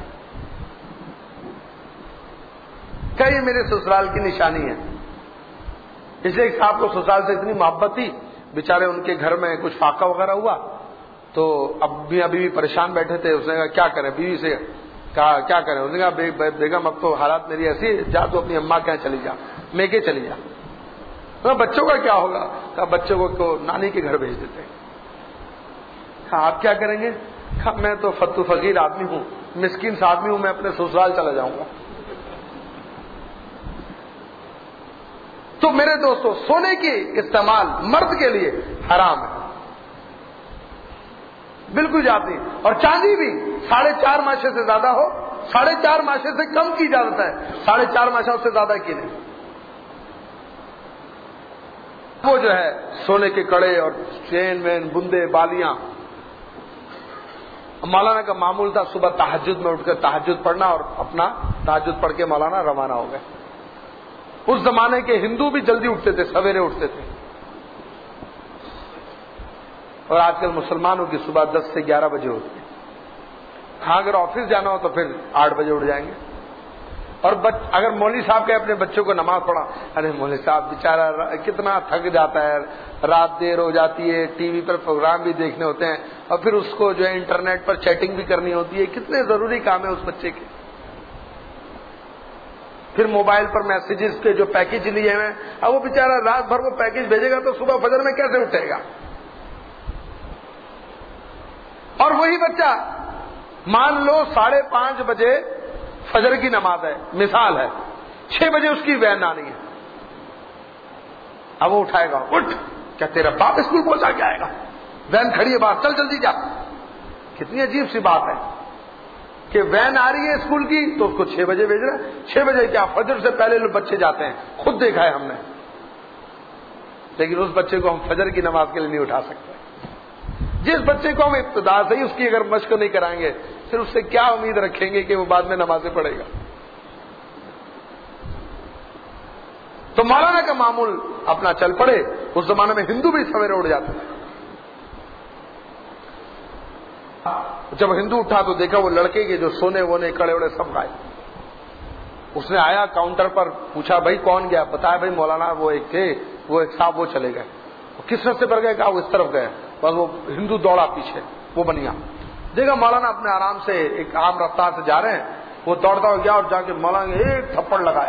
کیا یہ میرے سسرال کی نشانی ہے؟ اس لیے ایک صاحب کو سسرال سے اتنی محبت تھی، بیچارے ان کے گھر میں کچھ فاقہ وغیرہ ہوا تو اب بھی ابھی بھی پریشان بیٹھے تھے. اس نے کہا کیا کریں، بیوی سے کہا کیا کریں. اس نے کہا بیگم اب تو حالات میری ایسی، جا تو اپنی اماں کہیں چلی جا، میکے چلی جا. تو بچوں کا کیا ہوگا؟ کہا بچوں کو تو نانی کے گھر بھیج دیتے ہیں. کہا آپ کیا کریں گے؟ کہا میں تو فتو فقیر آدمی ہوں، مسکین سا آدمی ہوں، میں اپنے سسرال چلا جاؤں گا. تو میرے دوستو سونے کی استعمال مرد کے لیے حرام ہے، بالکل جاتی. اور چاندی بھی ساڑھے چار ماشے سے زیادہ ہو، ساڑھے چار ماشے سے کم کی اجازت ہے، ساڑھے چار ماشا سے زیادہ کی نہیں. وہ جو ہے سونے کے کڑے اور چین وین بندے بالیاں. مولانا کا معمول تھا صبح تہجد میں اٹھ کر تہجد پڑھنا اور اپنا تہجد پڑھ کے مولانا روانہ ہو گئے. اس زمانے کے ہندو بھی جلدی اٹھتے تھے، سویرے اٹھتے تھے. اور آج کل مسلمانوں کی صبح دس سے گیارہ بجے ہوتی ہے. ہاں اگر آفس جانا ہو تو پھر آٹھ بجے اٹھ جائیں گے. اور بچ اگر مولوی صاحب کے اپنے بچوں کو نماز پڑھا، ارے مولوی صاحب بیچارہ کتنا تھک جاتا ہے، رات دیر ہو جاتی ہے، ٹی وی پر پروگرام بھی دیکھنے ہوتے ہیں، اور پھر اس کو جو ہے انٹرنیٹ پر چیٹنگ بھی کرنی ہوتی ہے. کتنے ضروری کام ہے اس بچے کے. پھر موبائل پر میسیجز کے جو پیکج لیے ہیں، اب وہ بیچارہ رات بھر وہ پیکج بھیجے گا تو صبح فجر میں کیسے اٹھے گا؟ اور وہی بچہ مان لو ساڑھے پانچ بجے فجر کی نماز ہے، مثال ہے، چھ بجے اس کی وین آنی ہے. اب وہ اٹھائے گا، اٹھ، کیا تیرا باپ اسکول پہنچا کے آئے گا؟ وین کھڑی ہے باہر، چل جلدی جا. کتنی عجیب سی بات ہے کہ وین آ رہی ہے اسکول کی تو اس کو چھ بجے بھیج رہے ہیں. چھ بجے کیا، فجر سے پہلے لوگ بچے جاتے ہیں، خود دیکھا ہے ہم نے. لیکن اس بچے کو ہم فجر کی نماز کے لیے نہیں اٹھا سکتے. جس بچے کو ہم ابتدا سے ہی اس کی اگر مشق نہیں کرائیں گے، پھر اس سے کیا امید رکھیں گے کہ وہ بعد میں نمازیں پڑھے گا؟ تو مولانا کا معمول اپنا چل پڑے. اس زمانے میں ہندو بھی سویرے اٹھ جاتے تھے. جب ہندو اٹھا تو دیکھا وہ لڑکے کے جو سونے وونے کڑے وڑے سب گائے. اس نے آیا کاؤنٹر پر، پوچھا بھائی کون گیا؟ بتایا بھائی مولانا وہ ایک تھے، وہ ایک صاحب وہ چلے گئے. کس رستے پر گئے؟ کہا وہ اس طرف گئے. بس وہ ہندو دوڑا پیچھے، وہ بنیا دیکھا مولانا اپنے آرام سے ایک عام رفتار سے جا رہے ہیں. وہ دوڑتا ہو گیا اور جا کے مولانا نے ایک تھپڑ لگایا.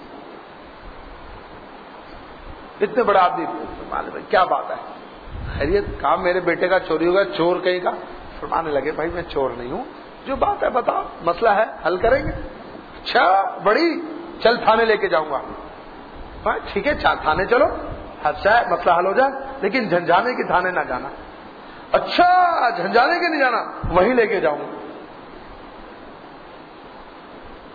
اتنے بڑے آدمی بھائی کیا بات ہے، خیریت؟ کہا میرے بیٹے کا چوری ہوگا. چور کہیں کا؟ فرمانے لگے بھائی میں چور نہیں ہوں، جو بات ہے بتاؤ، مسئلہ ہے حل کریں گے. اچھا بڑی، چل تھانے لے کے جاؤں گا. ٹھیک ہے تھانے چلو، اچھا ہے مسئلہ حل ہو جائے، لیکن جھنجھانے کی تھانے نہ جانا. اچھا جھنجھانے کے نہیں جانا، وہیں لے کے جاؤں گا.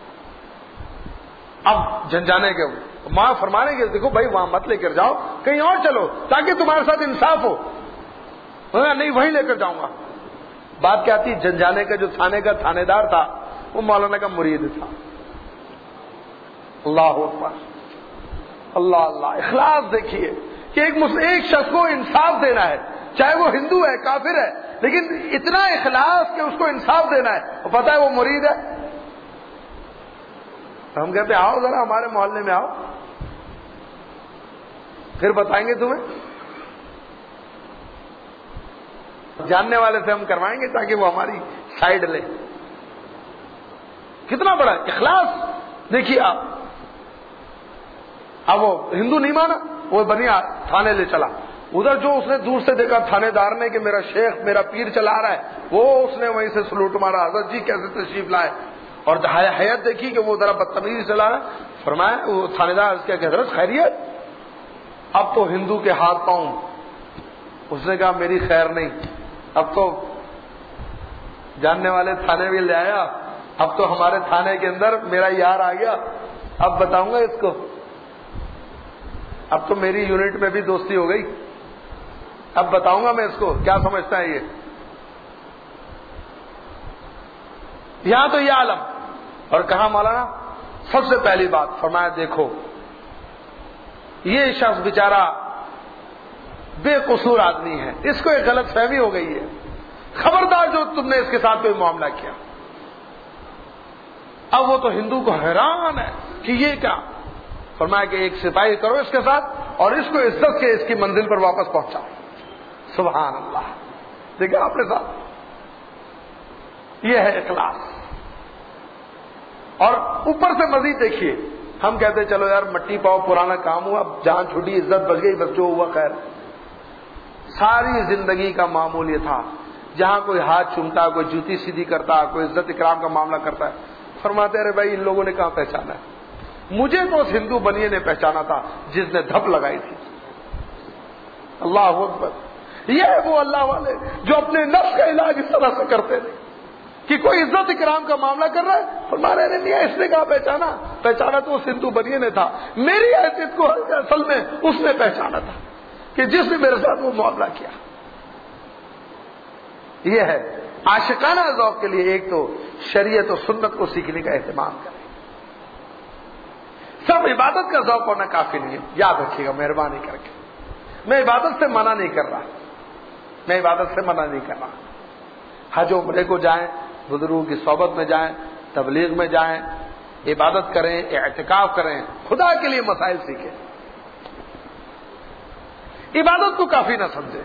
اب جھنجھانے کے ماں فرمانے کے دیکھو بھائی وہاں مت لے کر جاؤ، کہیں اور چلو تاکہ تمہارے ساتھ انصاف ہو. نہیں وہیں لے کر جاؤں گا. بات کیا تھی؟ جھنجھانے کا جو تھانے کا تھانے دار تھا وہ مولانا کا مرید تھا. اللہ اکبر، اللہ اللہ. اخلاص دیکھیے کہ ایک ایک شخص کو انصاف دینا ہے، چاہے وہ ہندو ہے کافر ہے، لیکن اتنا اخلاص کہ اس کو انصاف دینا ہے. اور پتہ ہے وہ مرید ہے. ہم کہتے ہیں آؤ ذرا ہمارے محلے میں آؤ، پھر بتائیں گے تمہیں. جاننے والے سے ہم کروائیں گے تاکہ وہ ہماری سائڈ لے. کتنا بڑا اخلاص دیکھیے آپ. اب وہ ہندو نہیں مانا، وہ بنیا تھانے لے چلا. ادھر جو اس نے دور سے دیکھا تھانے دار نے کہ میرا شیخ میرا پیر چلا رہا ہے، وہ اس نے وہیں سے سلوٹ مارا، حضرت جی کیسے تشریف لائے. اور حیات دیکھی کہ وہ ذرا بدتمیزی چلا رہا ہے. فرمایا وہ تھانے دار کیا کہ حضرت خیریت؟ اب تو ہندو کے ہاتھ پاؤں. اس نے کہا میری خیر نہیں، اب تو جاننے والے تھانے بھی لے آیا، اب تو ہمارے تھانے کے اندر میرا یار آ گیا، اب بتاؤں گا اس کو، اب تو میری یونٹ میں بھی دوستی ہو گئی، اب بتاؤں گا میں اس کو کیا سمجھتا ہے یہ. یہاں تو یہ عالم. اور کہا مولانا سب سے پہلی بات فرمایا دیکھو یہ شخص بیچارہ بے قصور آدمی ہے، اس کو ایک غلط فہمی ہو گئی ہے، خبردار جو تم نے اس کے ساتھ کوئی معاملہ کیا. اب وہ تو ہندو کو حیران ہے کہ یہ کیا. فرمایا کہ ایک سپاہی کرو اس کے ساتھ اور اس کو عزت سے اس کی منزل پر واپس پہنچاؤ. سبحان اللہ. دیکھیں آپ نے ساتھ یہ ہے اخلاص. اور اوپر سے مزید دیکھیے ہم کہتے ہیں چلو یار مٹی پاؤ پرانا کام ہوا، جان چھوٹی عزت بچ گئی، بس جو ہوا خیر. ساری زندگی کا معمول یہ تھا جہاں کوئی ہاتھ چومتا، کوئی جوتی سیدھی کرتا، کوئی عزت اکرام کا معاملہ کرتا ہے، فرماتے ارے بھائی ان لوگوں نے کہاں پہچانا ہے. مجھے تو اس ہندو بنیے نے پہچانا تھا جس نے دھپ لگائی تھی. اللہ اکبر. یہ ہے وہ اللہ والے جو اپنے نفس کا علاج اس طرح سے کرتے تھے کہ کوئی عزت اکرام کا معاملہ کر رہا ہے، فرمانے نہیں اس نے کہا پہچانا پہچانا تو اس ہندو بنیے نے تھا، میری حیثیت کو اصل میں اس نے پہچانا تھا کہ جس نے میرے ساتھ وہ معاملہ کیا. یہ ہے عاشقانہ ذوق کے لیے ایک تو شریعت و سنت کو سیکھنے کا اہتمام کریں. صرف عبادت کا ذوق ہونا کافی نہیں ہے، یاد رکھیے گا مہربانی کر کے. میں عبادت سے منع نہیں کر رہا، میں عبادت سے منع نہیں کر رہا. حج و عمرے کو جائیں، بزرگوں کی صحبت میں جائیں، تبلیغ میں جائیں، عبادت کریں، اعتکاف کریں، خدا کے لیے مسائل سیکھیں. عبادت کو کافی نہ سمجھیں.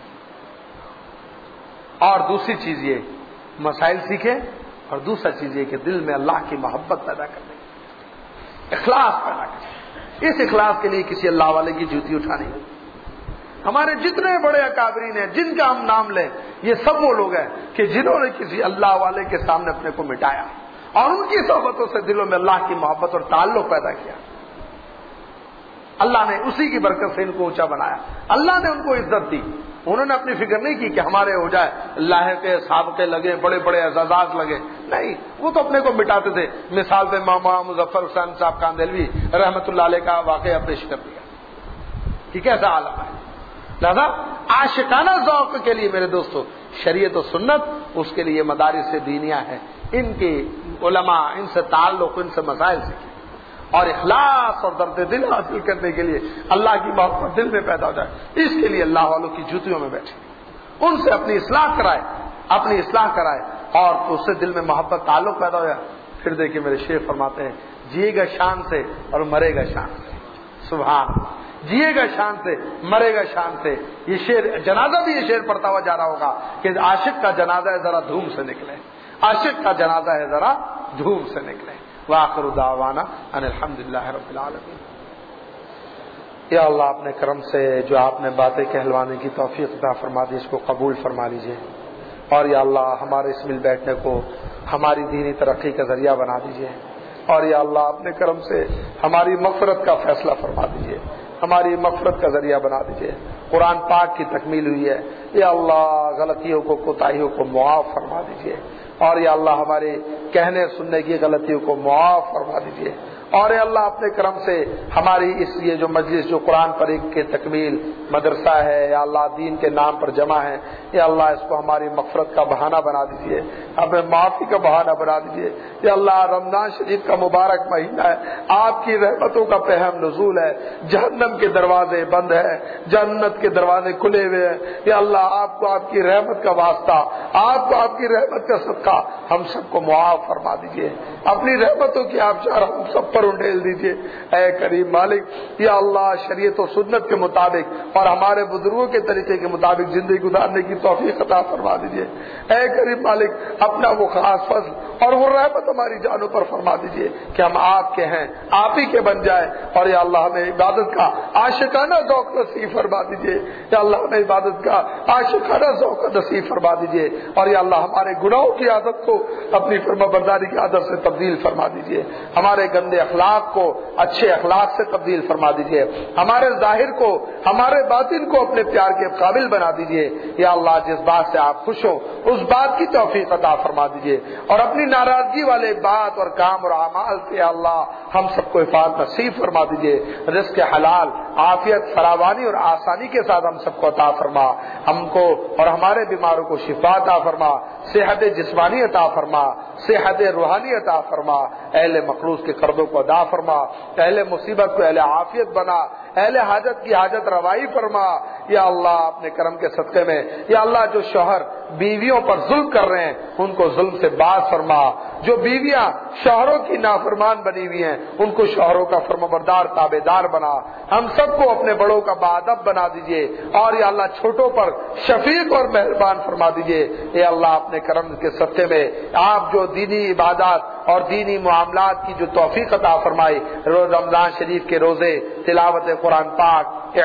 اور دوسری چیز یہ مسائل سیکھیں، اور دوسرا چیز یہ کہ دل میں اللہ کی محبت پیدا کرنے، اخلاص پیدا کریں. اس اخلاص کے لیے کسی اللہ والے کی جوتی اٹھانی ہے. ہمارے جتنے بڑے اکابرین ہیں جن کا ہم نام لیں، یہ سب وہ لوگ ہیں کہ جنہوں نے کسی اللہ والے کے سامنے اپنے کو مٹایا اور ان کی صحبتوں سے دلوں میں اللہ کی محبت اور تعلق پیدا کیا. اللہ نے اسی کی برکت سے ان کو اونچا بنایا. اللہ نے ان کو عزت دی. انہوں نے اپنی فکر نہیں کی کہ ہمارے ہو جائے لاحقے سابقے لگے، بڑے بڑے اعزازات لگے، نہیں، وہ تو اپنے کو مٹاتے تھے. مثال پہ مولانا مظفر حسین صاحب کاندھلوی رحمۃ اللہ علیہ کا واقعہ پیش کر دیا کہ کیسا عالم ہے. لہذا عاشقانہ ذوق کے لیے میرے دوستو شریعت و سنت، اس کے لیے مدارس دینیہ ہے، ان کے علماء، ان سے تعلق، ان سے مسائل سیکھیں. اور اخلاص اور درد دل حاصل کرنے کے لیے اللہ کی محبت دل میں پیدا ہو جائے، اس کے لیے اللہ والوں کی جوتیوں میں بیٹھے، ان سے اپنی اصلاح کرائے، اپنی اصلاح کرائے اور اس سے دل میں محبت تعلق پیدا ہو جائے. پھر دیکھیے میرے شیخ فرماتے ہیں جیے گا شان سے اور مرے گا شان سے. سبحان اللہ. جیے گا شان سے، مرے گا شان سے. یہ شعر جنازہ بھی یہ شعر پڑھتا ہوا جا رہا ہوگا کہ عاشق کا جنازہ ہے ذرا دھوم سے نکلے، عاشق کا جنازہ ہے ذرا دھوم سے نکلے. وآخر دعوانا ان الحمدللہ رب العالمین. یا اللہ اپنے کرم سے جو آپ نے باتیں کہلوانے کی توفیق عطا فرما دی، اس کو قبول فرما لیجیے. اور یا اللہ ہمارے اس مل بیٹھنے کو ہماری دینی ترقی کا ذریعہ بنا دیجیے. اور یا اللہ اپنے کرم سے ہماری مغفرت کا فیصلہ فرما دیجیے، ہماری مغفرت کا ذریعہ بنا دیجیے. قرآن پاک کی تکمیل ہوئی ہے، یا اللہ غلطیوں کو کوتاہیوں کو معاف فرما دیجیے. اور یا اللہ ہمارے کہنے سننے کی غلطیوں کو معاف فرما دیجیے. اور اے اللہ اپنے کرم سے ہماری اس یہ جو مجلس جو قرآن پر ایک کے تکمیل مدرسہ ہے یا اللہ دین کے نام پر جمع ہے، یا اللہ اس کو ہماری مغفرت کا بہانہ بنا دیجیے، ہمیں معافی کا بہانہ بنا دیجیے۔ یا اللہ رمضان شریف کا مبارک مہینہ ہے، آپ کی رحمتوں کا پہم نزول ہے، جہنم کے دروازے بند ہیں، جنت کے دروازے کھلے ہوئے ہیں۔ یا اللہ آپ کو آپ کی رحمت کا واسطہ، آپ کو آپ کی رحمت کا صدقہ ہم سب کو معاف فرما دیجیے، اپنی رحمتوں کی آپ چار ہم سب پر انڈیل دیجیے اے کریم مالک۔ یا اللہ شریعت و سنت کے مطابق اور ہمارے بزرگوں کے طریقے کے مطابق زندگی گزارنے کی توفیق عطا فرما دیجیے اے کریم مالک۔ اپنا وہ خاص فضل اور وہ رحمت ہماری جانوں پر فرما دیجیے کہ ہم آپ کے ہیں، آپ ہی کے بن جائیں، اور یا اللہ ہمیں عبادت کا عاشقانہ ذوق نصیب فرما دیجیے، یا اللہ ہمیں عبادت کا عاشقانہ ذوق نصیب فرما دیجیے، اور یا اللہ ہمارے گناہوں کی عادت کو اپنی فرما برداری کی عادت سے تبدیل فرما دیجیے، ہمارے گندے اخلاق کو اچھے اخلاق سے تبدیل فرما دیجیے، ہمارے ظاہر کو ہمارے باطن کو اپنے پیار کے قابل بنا دیجیے۔ یا اللہ جس بات سے آپ خوش ہو اس بات کی توفیق عطا فرما دیجیے، اور اپنی ناراضگی والے بات اور کام اور اعمال سے اللہ ہم سب کو حفاظت نصیب فرما دیجیے۔ رزق حلال، عافیت، فراوانی اور آسانی کے ساتھ ہم سب کو عطا فرما، ہم کو اور ہمارے بیماروں کو شفا عطا فرما، صحت جسمانی عطا فرما، صحت روحانی عطا فرما، اہل مخلوص کے قرضوں کو ادا فرما، اہل مصیبت کو اہل عافیت بنا، اہل حاجت کی حاجت روائی فرما۔ یا اللہ اپنے کرم کے صدقے میں یا اللہ جو شوہر بیویوں پر ظلم کر رہے ہیں ان کو ظلم سے باز فرما، جو بیویاں شوہروں کی نافرمان بنی ہوئی ہیں ان کو شوہروں کا فرمانبردار تابع دار بنا، ہم سب کو اپنے بڑوں کا باادب بنا دیجیے، اور یا اللہ چھوٹوں پر شفیق اور مہربان فرما دیجیے۔ اے اللہ اپنے کرم کے صدقے میں آپ جو دینی عبادات اور دینی معاملات کی جو توفیق عطا فرمائی، روز رمضان شریف کے روزے، تلاوت قرآن پاک،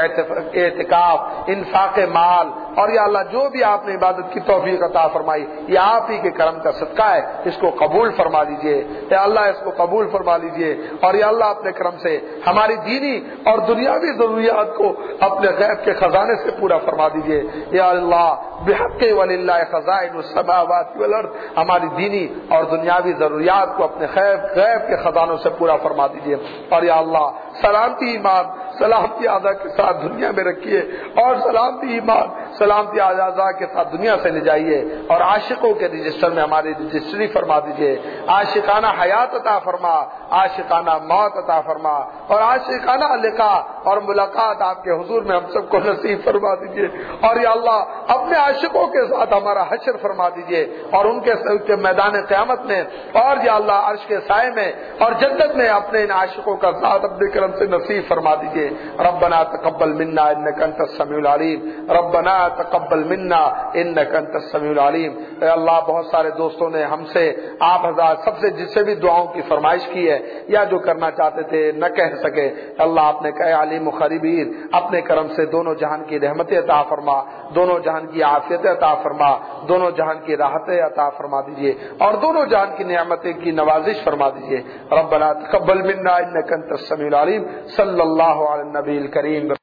اعتکاف، انفاق مال، اور یا اللہ جو بھی آپ نے عبادت کی توفیق عطا فرمائی یہ آپ ہی کے کرم کا صدقہ ہے، اس کو قبول فرما لیجئے یا اللہ اس کو قبول فرما لیجئے، اور یا اللہ اپنے کرم سے ہماری دینی اور دنیاوی ضروریات کو اپنے غیب کے خزانے سے پورا فرما دیجئے یا اللہ بحق وللہ خزائن السماوات والارض، ہماری دینی اور دنیاوی ضروریات کو اپنے غیب غیب کے خزانوں سے پورا فرما دیجئے، اور یا اللہ سلامتی ایمان سلامتی اعضاء کے ساتھ دنیا میں رکھیے، اور سلامتی ایمان سلامتی اعضاء کے ساتھ دنیا سے لے جائیے، اور عاشقوں کے رجسٹر میں ہماری رجسٹری فرما دیجئے، عاشقانہ حیات عطا فرما، عاشقانہ موت عطا فرما، اور عاشقانہ لقاء اور ملاقات آپ کے حضور میں ہم سب کو نصیب فرما دیجئے، اور یا اللہ اپنے عاشقوں کے ساتھ ہمارا حشر فرما دیجئے، اور ان کے میدان قیامت میں اور یا اللہ عرش کے سائے میں اور جنت میں اپنے ان عاشقوں کا ذات اپنے کرم سے نصیب فرما دیجئے۔ ربنا تقبل منا انك انت السميع العليم، ربنا تقبل منا انك انت السميع العليم۔ اے اللہ بہت سارے دوستوں نے ہم سے آپ حضرات سب سے جس سے بھی دعاؤں کی فرمائش کی ہے یا جو کرنا چاہتے تھے نہ کہہ سکے، اللہ آپ نے کہے علیم و خبیر، اپنے کرم سے دونوں جہان کی رحمتیں عطا فرما، دونوں جہان کی عافیت عطا فرما، دونوں جہان کی راحتیں عطا فرما دیجئے، اور دونوں جہان کی نعمتیں کی نوازش فرما دیجئے۔ ربنا تقبل منا انك انت السميع العليم، صلی اللہ علی النبی الکریم۔